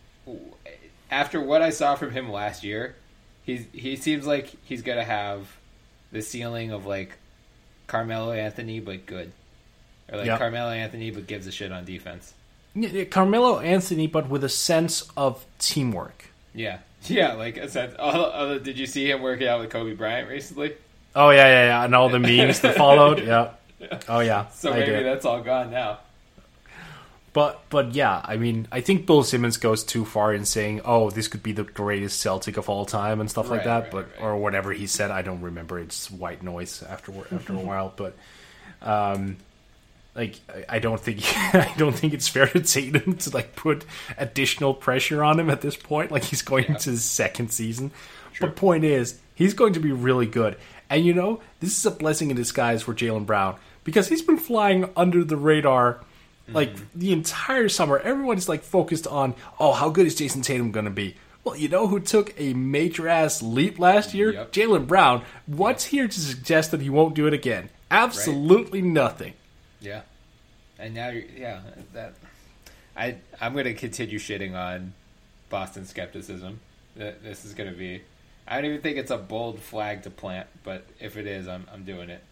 after what I saw from him last year, he seems like he's gonna have the ceiling of like Carmelo Anthony, but good, or like Carmelo Anthony, but gives a shit on defense. Yeah, Carmelo Anthony, but with a sense of teamwork. Yeah, like a sense. Did you see him working out with Kobe Bryant recently? Oh yeah, and all the memes that followed. Yeah. Oh yeah. So maybe that's all gone now. But yeah, I mean, I think Bill Simmons goes too far in saying, "Oh, this could be the greatest Celtic of all time" and stuff like that. Or whatever he said, I don't remember. It's white noise after a while. But like, I don't think it's fair to Tatum to like put additional pressure on him at this point. Like, he's going into his second season. Sure. But point is, he's going to be really good. And this is a blessing in disguise for Jaylen Brown because he's been flying under the radar. Like, the entire summer, everyone's, like, focused on, how good is Jason Tatum going to be? Well, you know who took a major-ass leap last year? Yep. Jaylen Brown. What's here to suggest that he won't do it again? Absolutely nothing. Yeah. And now, I'm going to continue shitting on Boston skepticism. This is going to be... I don't even think it's a bold flag to plant, but if it is, I'm doing it.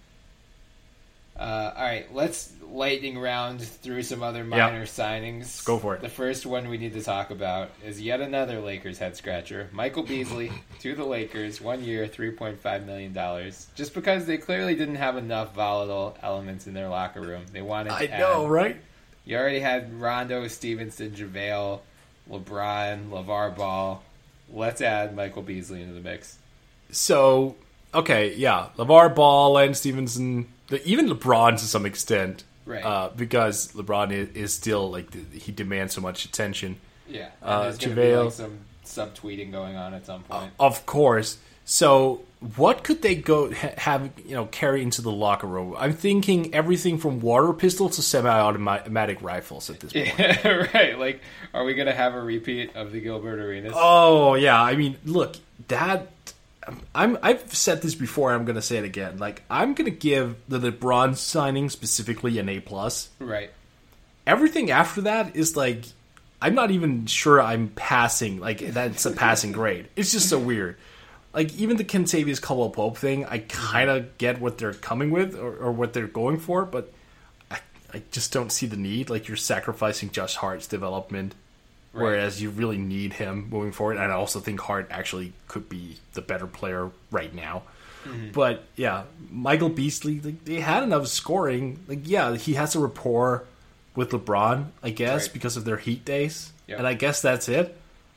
All right, let's lightning round through some other minor signings. Go for it. The first one we need to talk about is yet another Lakers head scratcher. Michael Beasley to the Lakers, 1 year, $3.5 million. Just because they clearly didn't have enough volatile elements in their locker room. They wanted to add, know, right? You already had Rondo, Stevenson, JaVale, LeBron, LeVar Ball. Let's add Michael Beasley into the mix. So, okay, yeah. LeVar Ball and Stevenson... Even LeBron to some extent, right? Because LeBron is still like he demands so much attention. Yeah, and there's going to be like some subtweeting going on at some point. Of course. So, what could they have carry into the locker room? I'm thinking everything from water pistols to semi-automatic rifles at this point. Yeah, right. Like, are we going to have a repeat of the Gilbert Arenas? Oh yeah. I mean, look, that. I've said this before. I'm going to say it again. Like, I'm going to give the LeBron signing specifically an A+. Right. Everything after that is like, I'm not even sure I'm passing. Like, that's a passing grade. It's just so weird. Like, even the Kentavious Caldwell Pope thing, I kind of get what they're coming with or what they're going for, but I just don't see the need. Like, you're sacrificing Josh Hart's development. Right. Whereas you really need him moving forward. And I also think Hart actually could be the better player right now. Mm-hmm. But, yeah, Michael Beasley, like, they had enough scoring. Like, yeah, he has a rapport with LeBron, I guess, because of their Heat days. Yep. And I guess that's it.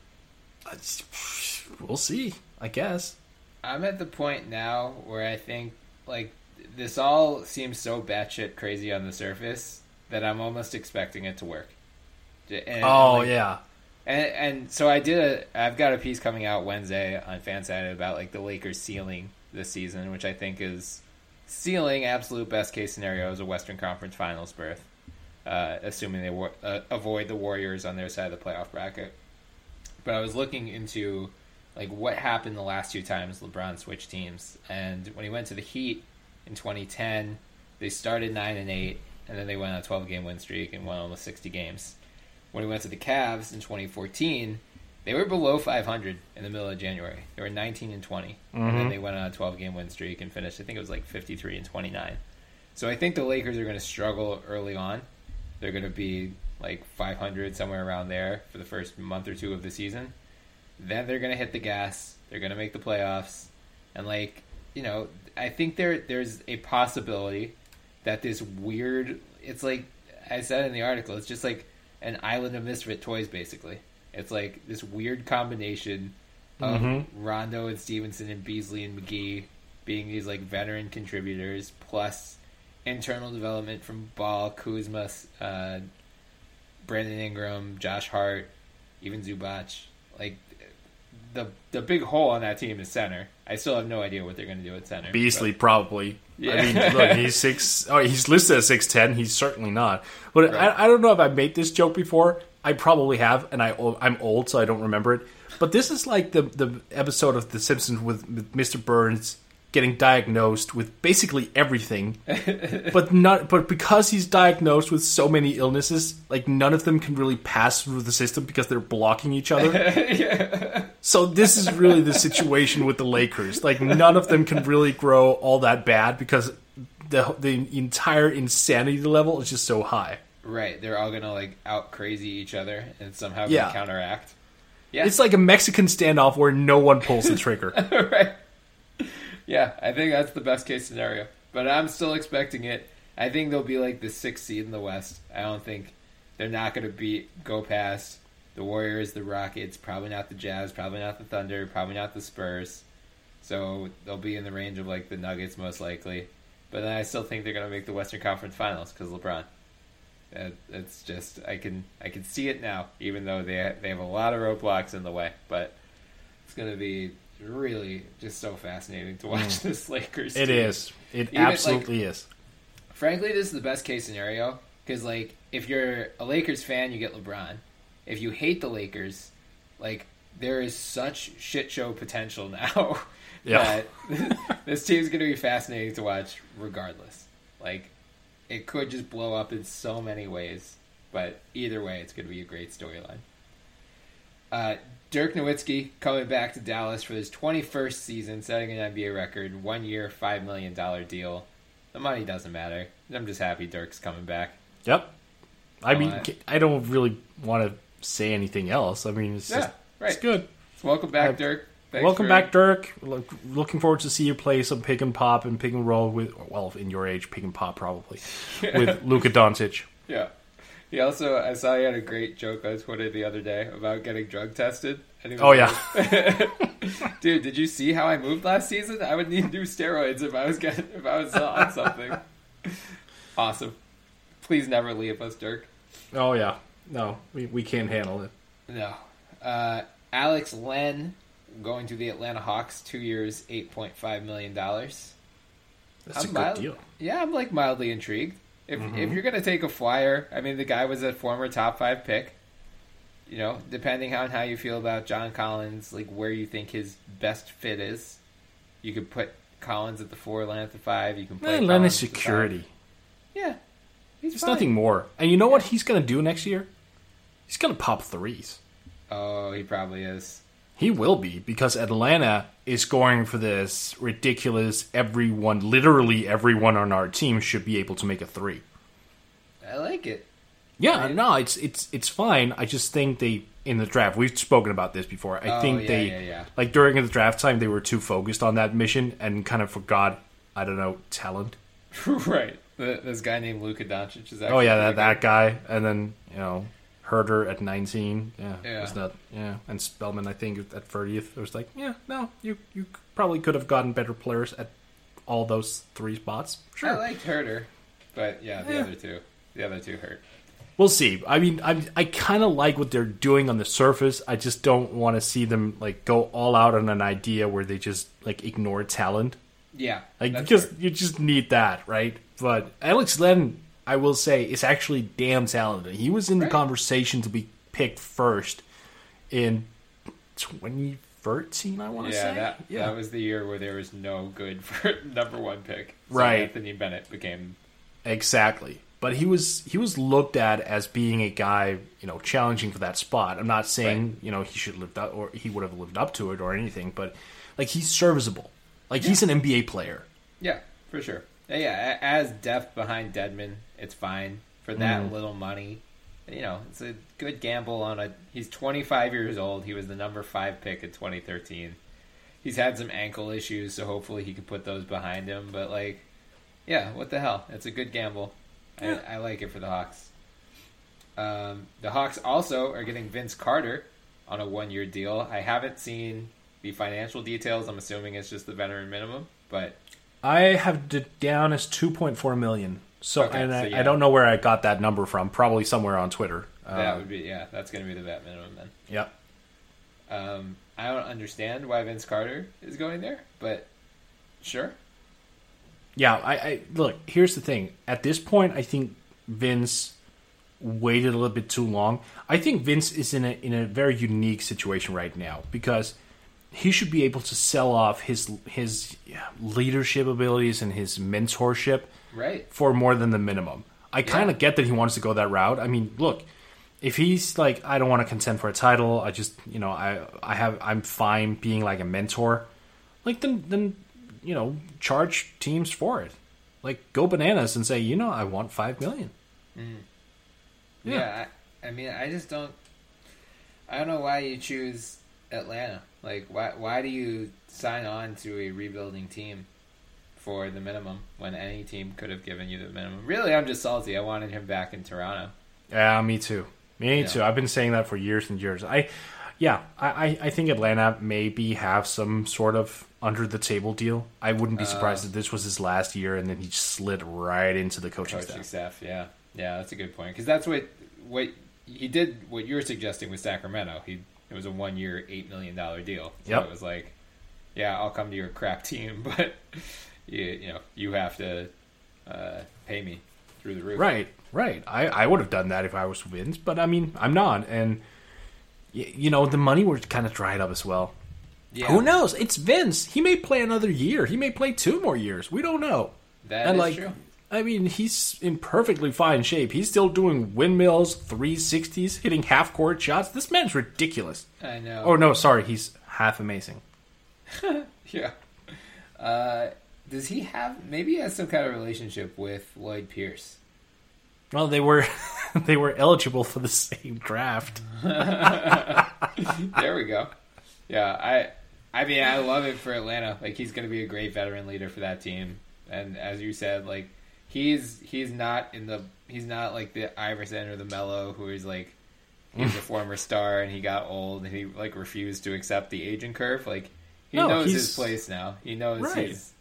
We'll see, I guess. I'm at the point now where I think, like, this all seems so batshit crazy on the surface that I'm almost expecting it to work. And, yeah. And so I've got a piece coming out Wednesday on Fansided about like the Lakers ceiling this season, which I think is ceiling absolute best case scenario is a Western Conference Finals berth, assuming they avoid the Warriors on their side of the playoff bracket. But I was looking into like what happened the last two times LeBron switched teams, and when he went to the Heat in 2010, they started 9-8, and then they went on a 12-game win streak and won almost 60 games. When he went to the Cavs in 2014, they were below 500 in the middle of January. They were 19-20, and then they went on a 12-game win streak and finished, I think it was like 53-29. So I think the Lakers are going to struggle early on. They're going to be like 500, somewhere around there for the first month or two of the season. Then they're going to hit the gas. They're going to make the playoffs. And like, you know, I think there's a possibility that this weird, it's like I said in the article, it's just like an island of misfit toys, basically. It's like this weird combination of Rondo and Stevenson and Beasley and McGee being these like veteran contributors, plus internal development from Ball, Kuzma, Brandon Ingram, Josh Hart, even Zubac. Like the big hole on that team is center. I still have no idea what they're going to do at center. Beasley probably. Yeah. I mean, look, he's listed as 6'10". He's certainly not. But Right. I don't know if I've made this joke before. I probably have, and I'm old, so I don't remember it. But this is like the episode of The Simpsons with Mr. Burns getting diagnosed with basically everything, but because he's diagnosed with so many illnesses, like none of them can really pass through the system because they're blocking each other. Yeah. So this is really the situation with the Lakers. Like none of them can really grow all that bad because the entire insanity level is just so high. Right. They're all going to like out crazy each other and somehow Yeah. counteract. Yeah. It's like a Mexican standoff where no one pulls the trigger. Right. Yeah, I think that's the best case scenario. But I'm still expecting it. I think they'll be like the 6th seed in the West. I don't think they're not going to go past the Warriors, the Rockets, probably not the Jazz, probably not the Thunder, probably not the Spurs. So they'll be in the range of like the Nuggets most likely. But then I still think they're going to make the Western Conference Finals because LeBron. It's just I can see it now, even though they have a lot of roadblocks in the way. But it's going to be really just so fascinating to watch this Lakers team. It is. It Even, absolutely is. Frankly, this is the best case scenario because, like, if you're a Lakers fan, you get LeBron. If you hate the Lakers, like, there is such shit show potential now Yeah. that this team's going to be fascinating to watch regardless. Like, it could just blow up in so many ways, but either way, it's going to be a great storyline. Dirk Nowitzki coming back to Dallas for his 21st season, setting an NBA record, 1 year, $5 million deal. The money doesn't matter. I'm just happy Dirk's coming back. Yep. I mean, I don't really want to say anything else. I mean, it's just right. it's good. So welcome back, Dirk. Welcome back, Dirk. Looking forward to see you play some pick and pop and pick and roll with, well, in your age, pick and pop probably, with Luka Doncic. Yeah. He also, I saw he had a great joke on Twitter the other day about getting drug tested. And he was like, dude, did you see how I moved last season? I would need new steroids if I was on something. Awesome. Please never leave us, Dirk. Oh, yeah. No, we can't handle it. No. Alex Len going to the Atlanta Hawks, 2 years, $8.5 million. That's a good deal. Yeah, I'm like mildly intrigued. If you're going to take a flyer, I mean, the guy was a former top 5 pick. You know, depending on how you feel about John Collins, like where you think his best fit is, you could put Collins at the 4, Len at the 5. You can play Len is Collins at the security. 5. Yeah, It's nothing more. And you know what he's going to do next year? He's going to pop threes. Oh, he probably is. He will be, because Atlanta is going for this ridiculous, literally everyone on our team should be able to make a 3. I like it. Yeah, no, it's fine. I just think they, in the draft, we've spoken about this before. I think like during the draft time, they were too focused on that mission and kind of forgot, I don't know, talent. Right. This guy named Luka Doncic is actually. Oh yeah, that guy, and then Herder at 19, Yeah. was that, and Spellman I think at 30th. It was like, you probably could have gotten better players at all those 3 spots. Sure, I liked Herder, but the other two. The other two hurt. We'll see. I mean, I kind of like what they're doing on the surface. I just don't want to see them like go all out on an idea where they just like ignore talent. Yeah, like you just need that, right? But Alex Len, I will say, is actually damn talented. He was in the conversation to be picked first in 2013. I want to say. That was the year where there was no good for number one pick. So right. Anthony Bennett became exactly. But he was looked at as being a guy, challenging for that spot. I'm not saying, he should live up or he would have lived up to it or anything, but like he's serviceable. Like he's an NBA player. Yeah, for sure. Yeah, as depth behind Dedmon, it's fine for that little money. It's a good gamble on he's 25 years old. He was the number 5 pick in 2013. He's had some ankle issues, so hopefully he can put those behind him. But what the hell? It's a good gamble. Yeah. I like it for the Hawks. The Hawks also are getting Vince Carter on a 1-year deal. I haven't seen the financial details. I'm assuming it's just the veteran minimum, but I have it down as $2.4 million. I don't know where I got that number from. Probably somewhere on Twitter. That would be that's going to be the vet minimum then. Yep. I don't understand why Vince Carter is going there, but sure. Yeah, I look, here's the thing. At this point, I think Vince waited a little bit too long. I think Vince is in a very unique situation right now because he should be able to sell off his leadership abilities and his mentorship for more than the minimum. I kind of get that he wants to go that route. I mean, look, if he's like, I don't want to contend for a title, I just, I'm fine being like a mentor. Like then charge teams for it. Like, go bananas and say, I want $5 million. Yeah, I mean, I just don't. I don't know why you choose Atlanta. Like, why do you sign on to a rebuilding team for the minimum when any team could have given you the minimum? Really, I'm just salty. I wanted him back in Toronto. Yeah, me too. Me too. I've been saying that for years and years. I think Atlanta maybe have some sort of under the table deal. I wouldn't be surprised if this was his last year and then he just slid right into the coaching staff. Yeah, that's a good point because that's what he did. What you're suggesting with Sacramento, it was a 1-year, $8 million deal. So it was like, I'll come to your crap team, but you have to pay me through the roof. Right. I would have done that if I was Vince, but I mean, I'm not, and the money was kind of dried up as well. Yeah. Who knows? It's Vince. He may play another year. He may play 2 more years. We don't know. That is true. I mean, he's in perfectly fine shape. He's still doing windmills, 360s, hitting half-court shots. This man's ridiculous. I know. Oh, no, sorry. He's half amazing. Yeah. Does he have... Maybe he has some kind of relationship with Lloyd Pierce. Well, they were eligible for the same draft. There we go. Yeah, I mean, I love it for Atlanta. Like, he's going to be a great veteran leader for that team. And as you said, like, he's not like the Iverson or the Melo who is like, he's a former star and he got old and he like refused to accept the aging curve. Like, he knows his place now. He knows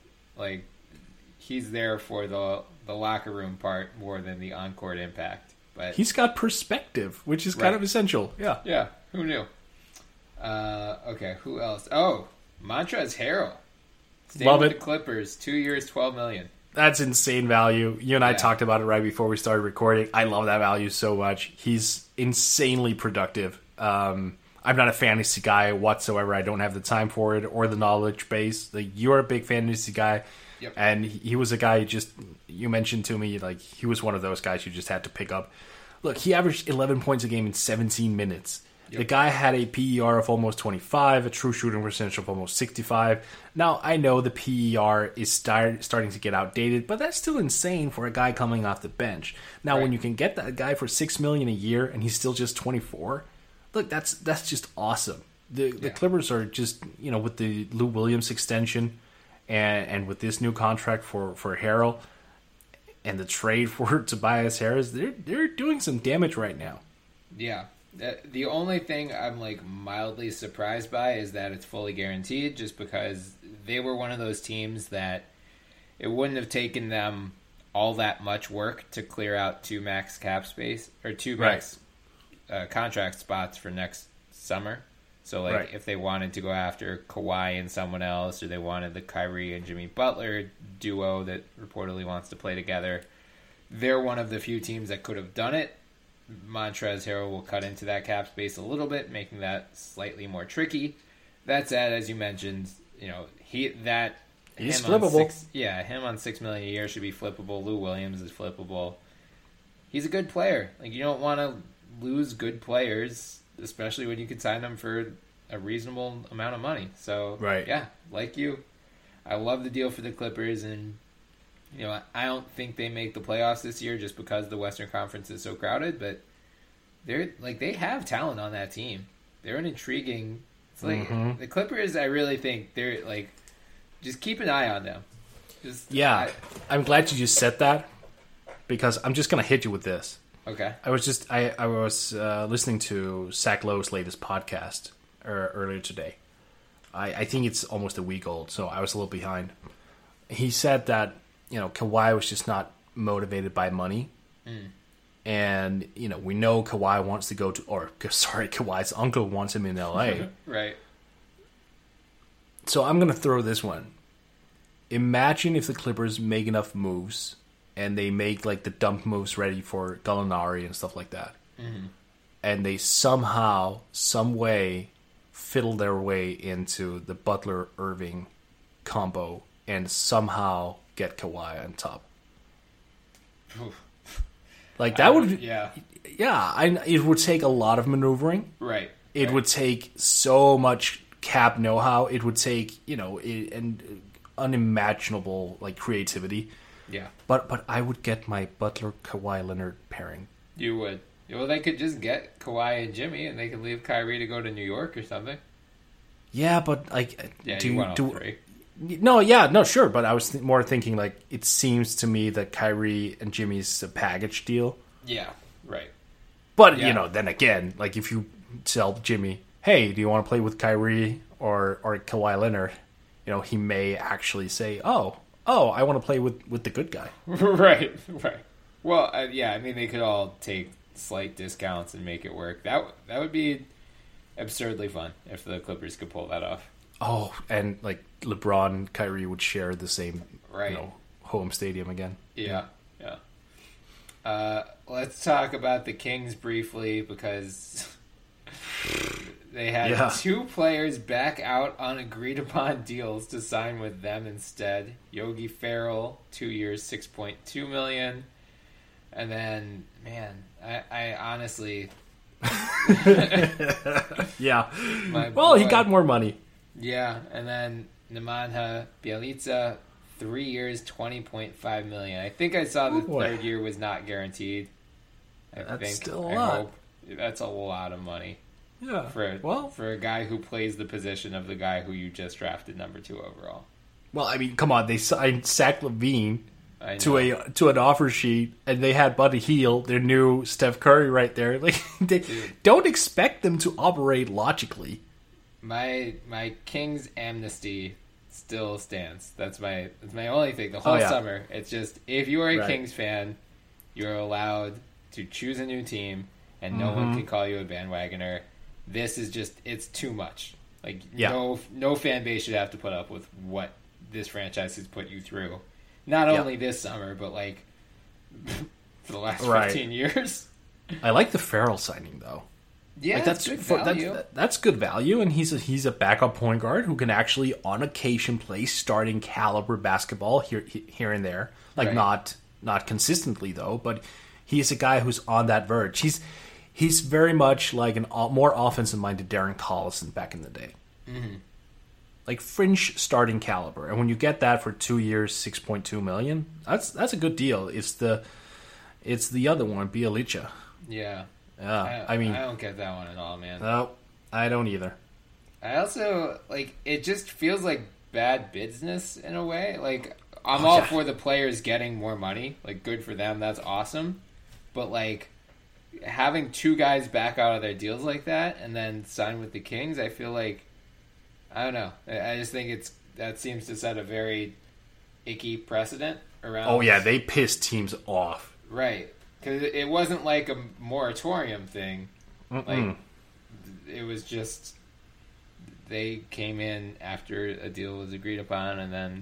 he's there for the locker room part more than the on-court impact. But he's got perspective, which is kind of essential. Yeah. Yeah. Who knew? Okay. Who else? Oh, Montrezl Harrell. Staying with the Clippers, 2 years, $12 million. That's insane value. You and I talked about it right before we started recording. I love that value so much. He's insanely productive. I'm not a fantasy guy whatsoever. I don't have the time for it or the knowledge base. Like, you're a big fantasy guy. Yep. And he was a guy you mentioned to me, like, he was one of those guys you just had to pick up. Look, he averaged 11 points a game in 17 minutes. Yep. The guy had a PER of almost 25, a true shooting percentage of almost 65. Now, I know the PER is starting to get outdated, but that's still insane for a guy coming off the bench. Now, when you can get that guy for $6 million a year and he's still just 24, look, that's just awesome. The Clippers are just, with the Lou Williams extension and with this new contract for Harrell and the trade for Tobias Harris, they're doing some damage right now. Yeah. The only thing I'm like mildly surprised by is that it's fully guaranteed, just because they were one of those teams that it wouldn't have taken them all that much work to clear out two max cap space or two max contract spots for next summer. So, like, if they wanted to go after Kawhi and someone else, or they wanted the Kyrie and Jimmy Butler duo that reportedly wants to play together, they're one of the few teams that could have done it. Montrezl Harrell will cut into that cap space a little bit, making that slightly more tricky. That said, as you mentioned, you know, he's flippable. Him on $6 million a year should be flippable. Lou Williams is flippable. He's a good player. Like, you don't want to lose good players, especially when you could sign them for a reasonable amount of money. So, yeah, like you, I love the deal for the Clippers, and you know, I don't think they make the playoffs this year just because the Western Conference is so crowded, but they have talent on that team. They're an intriguing. It's like the Clippers. I really think they're like, just keep an eye on them. I'm glad you just said that, because I'm just gonna hit you with this. Okay. I was listening to Zach Lowe's latest podcast earlier today. I think it's almost a week old, so I was a little behind. He said that, you know, Kawhi was just not motivated by money. And, you know, we know Kawhi wants to go to, Kawhi's uncle wants him in LA. Right. So I'm going to throw this one. Imagine if the Clippers make enough moves and they make, like, the dump moves ready for Gallinari and stuff like that. And they somehow, some way, fiddle their way into the Butler-Irving combo and somehow get Kawhi on top. Like, that would... it would take a lot of maneuvering. Right. It would take so much cap know-how. It would take, you know, and unimaginable, like, creativity. Yeah. But I would get my Butler-Kawhi Leonard pairing. You would. Well, they could just get Kawhi and Jimmy, and they could leave Kyrie to go to New York or something. Yeah, but, like... three. No, sure, but I was more thinking, like, it seems to me that Kyrie and Jimmy's a package deal. Yeah, right. But, you know, then again, like, if you tell Jimmy, hey, do you want to play with Kyrie or Kawhi Leonard, you know, he may actually say, oh, I want to play with the good guy. Right. Well, I mean, they could all take slight discounts and make it work. That would be absurdly fun if the Clippers could pull that off. Oh, and, like, LeBron and Kyrie would share the same, you know, home stadium again. Yeah. Let's talk about the Kings briefly, because they had two players back out on agreed-upon deals to sign with them instead. Yogi Ferrell, 2 years, $6.2 million. And then, man, I honestly... He got more money. Yeah, and then Nemanja Bjelica, 3 years, $20.5 million. I think I saw the third year was not guaranteed. That's still a lot. That's a lot of money. Yeah. For a guy who plays the position of the guy who you just drafted number 2 overall. Well, I mean, come on, they signed Zach LaVine to an offer sheet, and they had Buddy Hield, their new Steph Curry, right there. Like, they don't expect them to operate logically. My Kings amnesty still stands. That's my only thing. The whole summer, it's just, if you are a Kings fan, you're allowed to choose a new team, and no one can call you a bandwagoner. This is just, it's too much. Like, no fan base should have to put up with what this franchise has put you through. Not only this summer, but, like, for the last 15 years. I like the Ferrell signing, though. Yeah, like, that's good value. That's good value, and he's a backup point guard who can actually, on occasion, play starting caliber basketball here and there. Like, not consistently, though, but he's a guy who's on that verge. He's very much like a more offensive-minded Darren Collison back in the day. Mm-hmm. Like, fringe starting caliber. And when you get that for 2 years, $6.2 million, that's a good deal. It's the other one, Bjelica. Yeah. I mean, I don't get that one at all, man. No, I don't either. I also, like, it just feels like bad business in a way. Like, I'm all for the players getting more money. Like, good for them. That's awesome. But, like, having two guys back out of their deals like that and then sign with the Kings, I feel like, I don't know. I just think that seems to set a very icky precedent. around. Oh yeah, they pissed teams off. Right, because it wasn't like a moratorium thing. Like it was just they came in after a deal was agreed upon, and then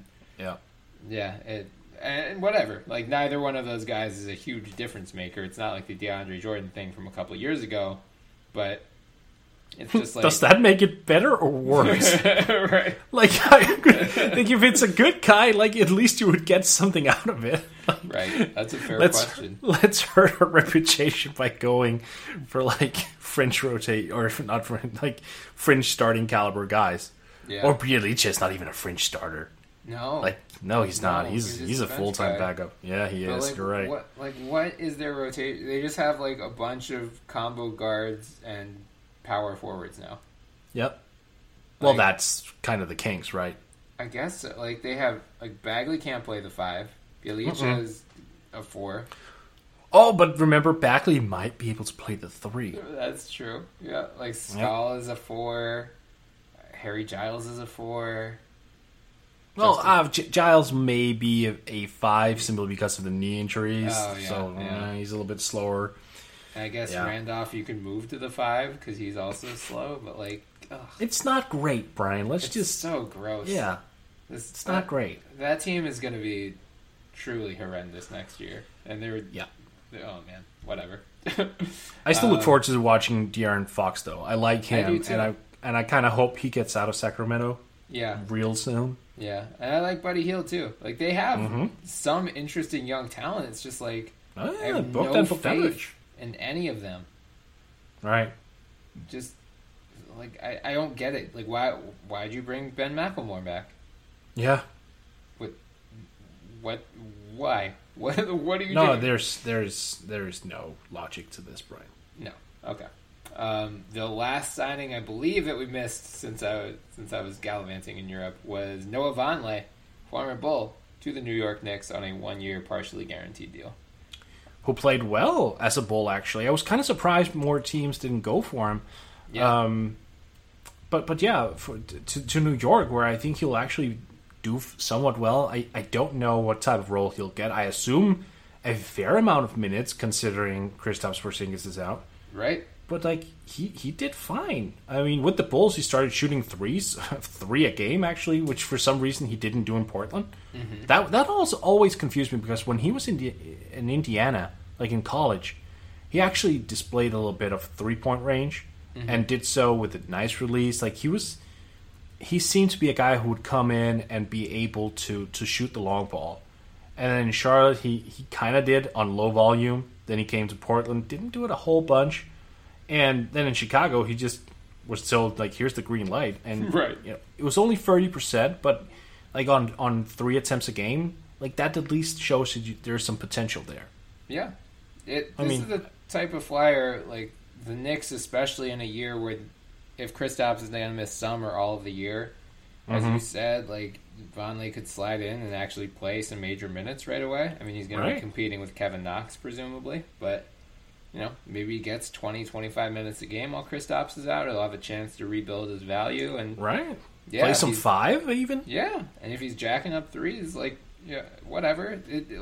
and whatever. Like neither one of those guys is a huge difference maker. It's not like the DeAndre Jordan thing from a couple of years ago, but it's just like does that make it better or worse? Right. Like if it's a good guy, like at least you would get something out of it. Right. That's a fair question. Let's hurt our reputation by going for like fringe rotate or if not like fringe starting caliber guys. Yeah. Or Bjelic not even a fringe starter. No. Like no, he's not. He's just a full time backup. Yeah, he is. Like, you're right. What is their rotation? They just have like a bunch of combo guards and power forwards now. Yep. Well, Like, that's kind of the Kings, right? I guess so. Like they have like Bagley can't play the 5. Bjelic is a 4. Oh, but remember, Bagley might be able to play the 3. That's true. Yeah, like Skull is a 4. Harry Giles is a 4. Well, Giles may be a 5 simply because of the knee injuries. Oh, yeah, so he's a little bit slower. And I guess Randolph you can move to the 5 because he's also slow. But like, it's not great, Brian. it's just so gross. Yeah, it's not great. That team is going to be truly horrendous next year, and oh man, whatever. I still look forward to watching De'Aaron Fox, though. I like him, I do too. and I kind of hope he gets out of Sacramento. Yeah, real soon. Yeah, and I like Buddy Hield too. Like they have some interesting young talent. It's just like I have no faith in any of them. Right. Just like I don't get it. Like why'd you bring Ben McLemore back? Yeah. Why? What are you doing? No, there's no logic to this, Brian. No. Okay. The last signing I believe that we missed since I was gallivanting in Europe was Noah Vonleh, former Bull, to the New York Knicks on a 1-year partially guaranteed deal. Who played well as a Bull, actually. I was kind of surprised more teams didn't go for him. Yeah. But yeah, to New York, where I think he'll actually do somewhat well. I don't know what type of role he'll get. I assume a fair amount of minutes, considering Kristaps Porzingis is out. Right. But like he did fine. I mean, with the Bulls, he started shooting 3 a game actually, which for some reason he didn't do in Portland. Mm-hmm. That also always confused me because when he was in Indiana, like in college, he actually displayed a little bit of 3-point range and did so with a nice release. Like he seemed to be a guy who would come in and be able to shoot the long ball. And then in Charlotte, he kind of did on low volume. Then he came to Portland, didn't do it a whole bunch. And then in Chicago, he just was told, like, here's the green light. And right. It was only 30%, but like on 3 attempts a game, like that at least shows that there's some potential there. Yeah. This is the type of flyer, like the Knicks, especially in a year where if Kristaps is going to miss some or all of the year, as you said, like Vonleh could slide in and actually play some major minutes right away. I mean, he's going to be competing with Kevin Knox, presumably, but maybe he gets 20, 25 minutes a game while Kristaps is out. He'll have a chance to rebuild his value and play some 5 even. Yeah, and if he's jacking up threes, like whatever.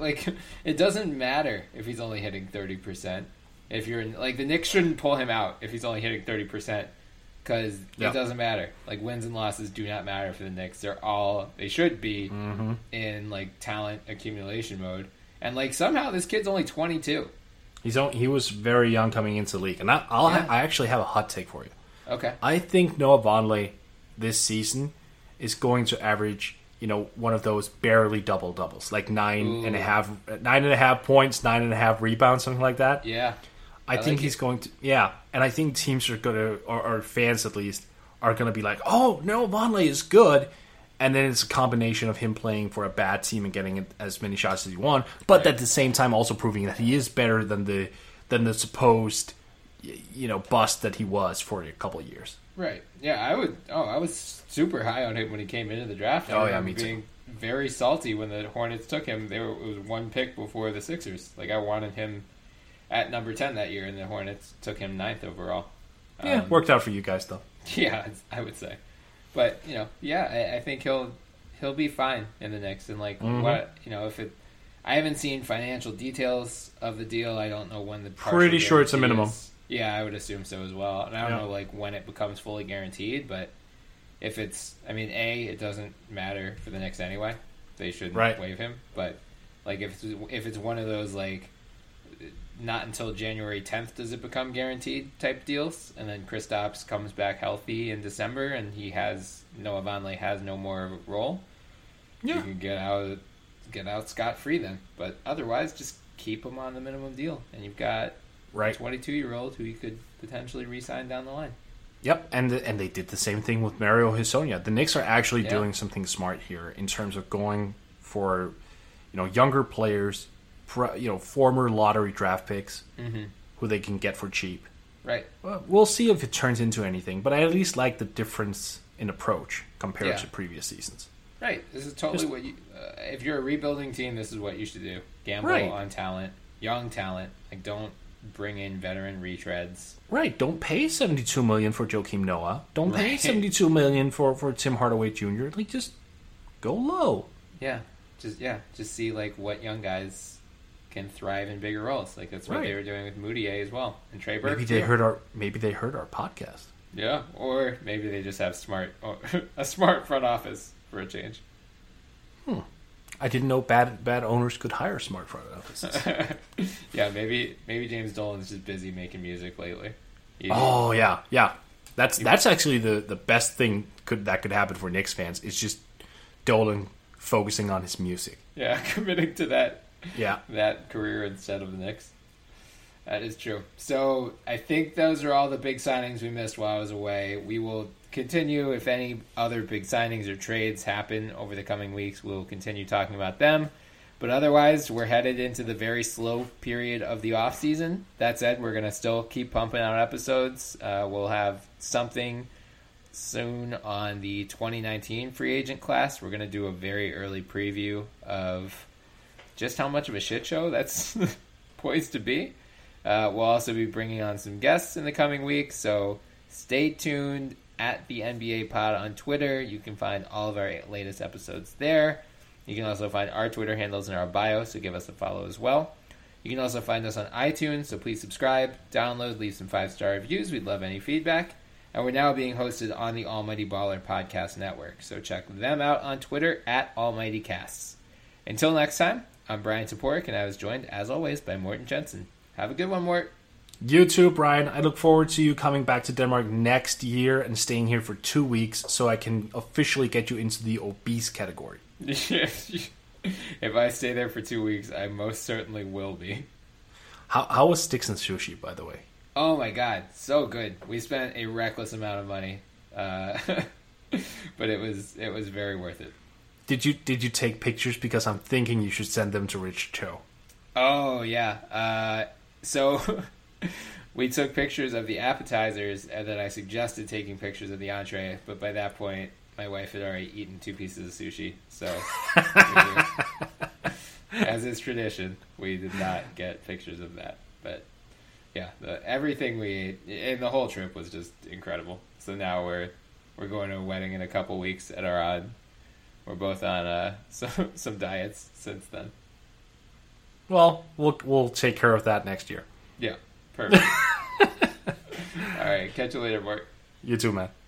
It doesn't matter if he's only hitting 30%. If you're like the Knicks shouldn't pull him out if he's only hitting 30%. Because it doesn't matter. Like, wins and losses do not matter for the Knicks. They should be in, like, talent accumulation mode. And, like, somehow this kid's only 22. He was very young coming into the league. And I actually have a hot take for you. Okay. I think Noah Vonleh this season is going to average, one of those barely double-doubles. Like 9.5 points, 9.5 rebounds, something like that. Yeah. I think he's going to, and I think teams are going to, or fans at least, are going to be like, oh, no, Vonleh is good, and then it's a combination of him playing for a bad team and getting as many shots as he wants, but at the same time also proving that he is better than the supposed, bust that he was for a couple of years. Right. Yeah, I was super high on him when he came into the draft. Oh, yeah, me being too. Very salty when the Hornets took him. It was 1 pick before the Sixers. Like, I wanted him at number 10 that year, and the Hornets took him 9th overall. Worked out for you guys, though. Yeah, I would say. But, I think he'll be fine in the Knicks. And, like, what, I haven't seen financial details of the deal. I don't know when the pretty sure it's a guarantee minimum. is. Yeah, I would assume so as well. And I don't know like when it becomes fully guaranteed, but if it's, I mean, it doesn't matter for the Knicks anyway. They shouldn't waive him. But like if it's one of those like not until January 10th does it become guaranteed type deals, and then Kristaps comes back healthy in December, and Noah Vonleh has no more role. Yeah, you can get out scot-free then. But otherwise, just keep him on the minimum deal, and you've got a 22-year-old who you could potentially re-sign down the line. Yep, and they did the same thing with Mario Hezonja. The Knicks are actually doing something smart here in terms of going for, younger players, former lottery draft picks who they can get for cheap. Right. Well, we'll see if it turns into anything, but I at least like the difference in approach compared to previous seasons. Right. This is totally what you... if you're a rebuilding team, this is what you should do. Gamble on talent, young talent. Like, don't bring in veteran retreads. Right. Don't pay $72 million for Joakim Noah. Don't pay $72 million for Tim Hardaway Jr. Like, just go low. Yeah. Just see, like, what young guys can thrive in bigger roles. Like, that's what they were doing with Moutier as well. And Trey Burke. Maybe they heard our podcast. Yeah. Or maybe they just have a smart front office for a change. I didn't know bad owners could hire smart front offices. Yeah, maybe James Dolan's just busy making music lately. Yeah. That's actually the best thing that could happen for Knicks fans is just Dolan focusing on his music. Yeah, committing to that. Yeah, that career instead of the Knicks. That is true. So I think those are all the big signings we missed while I was away. We will continue. If any other big signings or trades happen over the coming weeks, we'll continue talking about them. But otherwise, we're headed into the very slow period of the offseason. That said, we're going to still keep pumping out episodes. We'll have something soon on the 2019 free agent class. We're going to do a very early preview of just how much of a shit show that's poised to be. We'll also be bringing on some guests in the coming weeks, so stay tuned at the NBA Pod on Twitter. You can find all of our latest episodes there. You can also find our Twitter handles in our bio, so give us a follow as well. You can also find us on iTunes, so please subscribe, download, leave some 5-star reviews. We'd love any feedback. And we're now being hosted on the Almighty Baller Podcast Network, so check them out on Twitter at AlmightyCasts. Until next time, I'm Brian Toporek, and I was joined, as always, by Morten Jensen. Have a good one, Mort. You too, Brian. I look forward to you coming back to Denmark next year and staying here for 2 weeks so I can officially get you into the obese category. If I stay there for 2 weeks, I most certainly will be. How was Sticks and Sushi, by the way? Oh my god, so good. We spent a reckless amount of money, but it was very worth it. Did you take pictures? Because I'm thinking you should send them to Rich Cho. Oh yeah. So we took pictures of the appetizers, and then I suggested taking pictures of the entree. But by that point, my wife had already eaten 2 pieces of sushi. So, as is tradition, we did not get pictures of that. But yeah, everything we ate and the whole trip was just incredible. So now we're going to a wedding in a couple weeks at our odd. We're both on some diets since then. Well, we'll take care of that next year. Yeah, perfect. All right, catch you later, Mark. You too, man.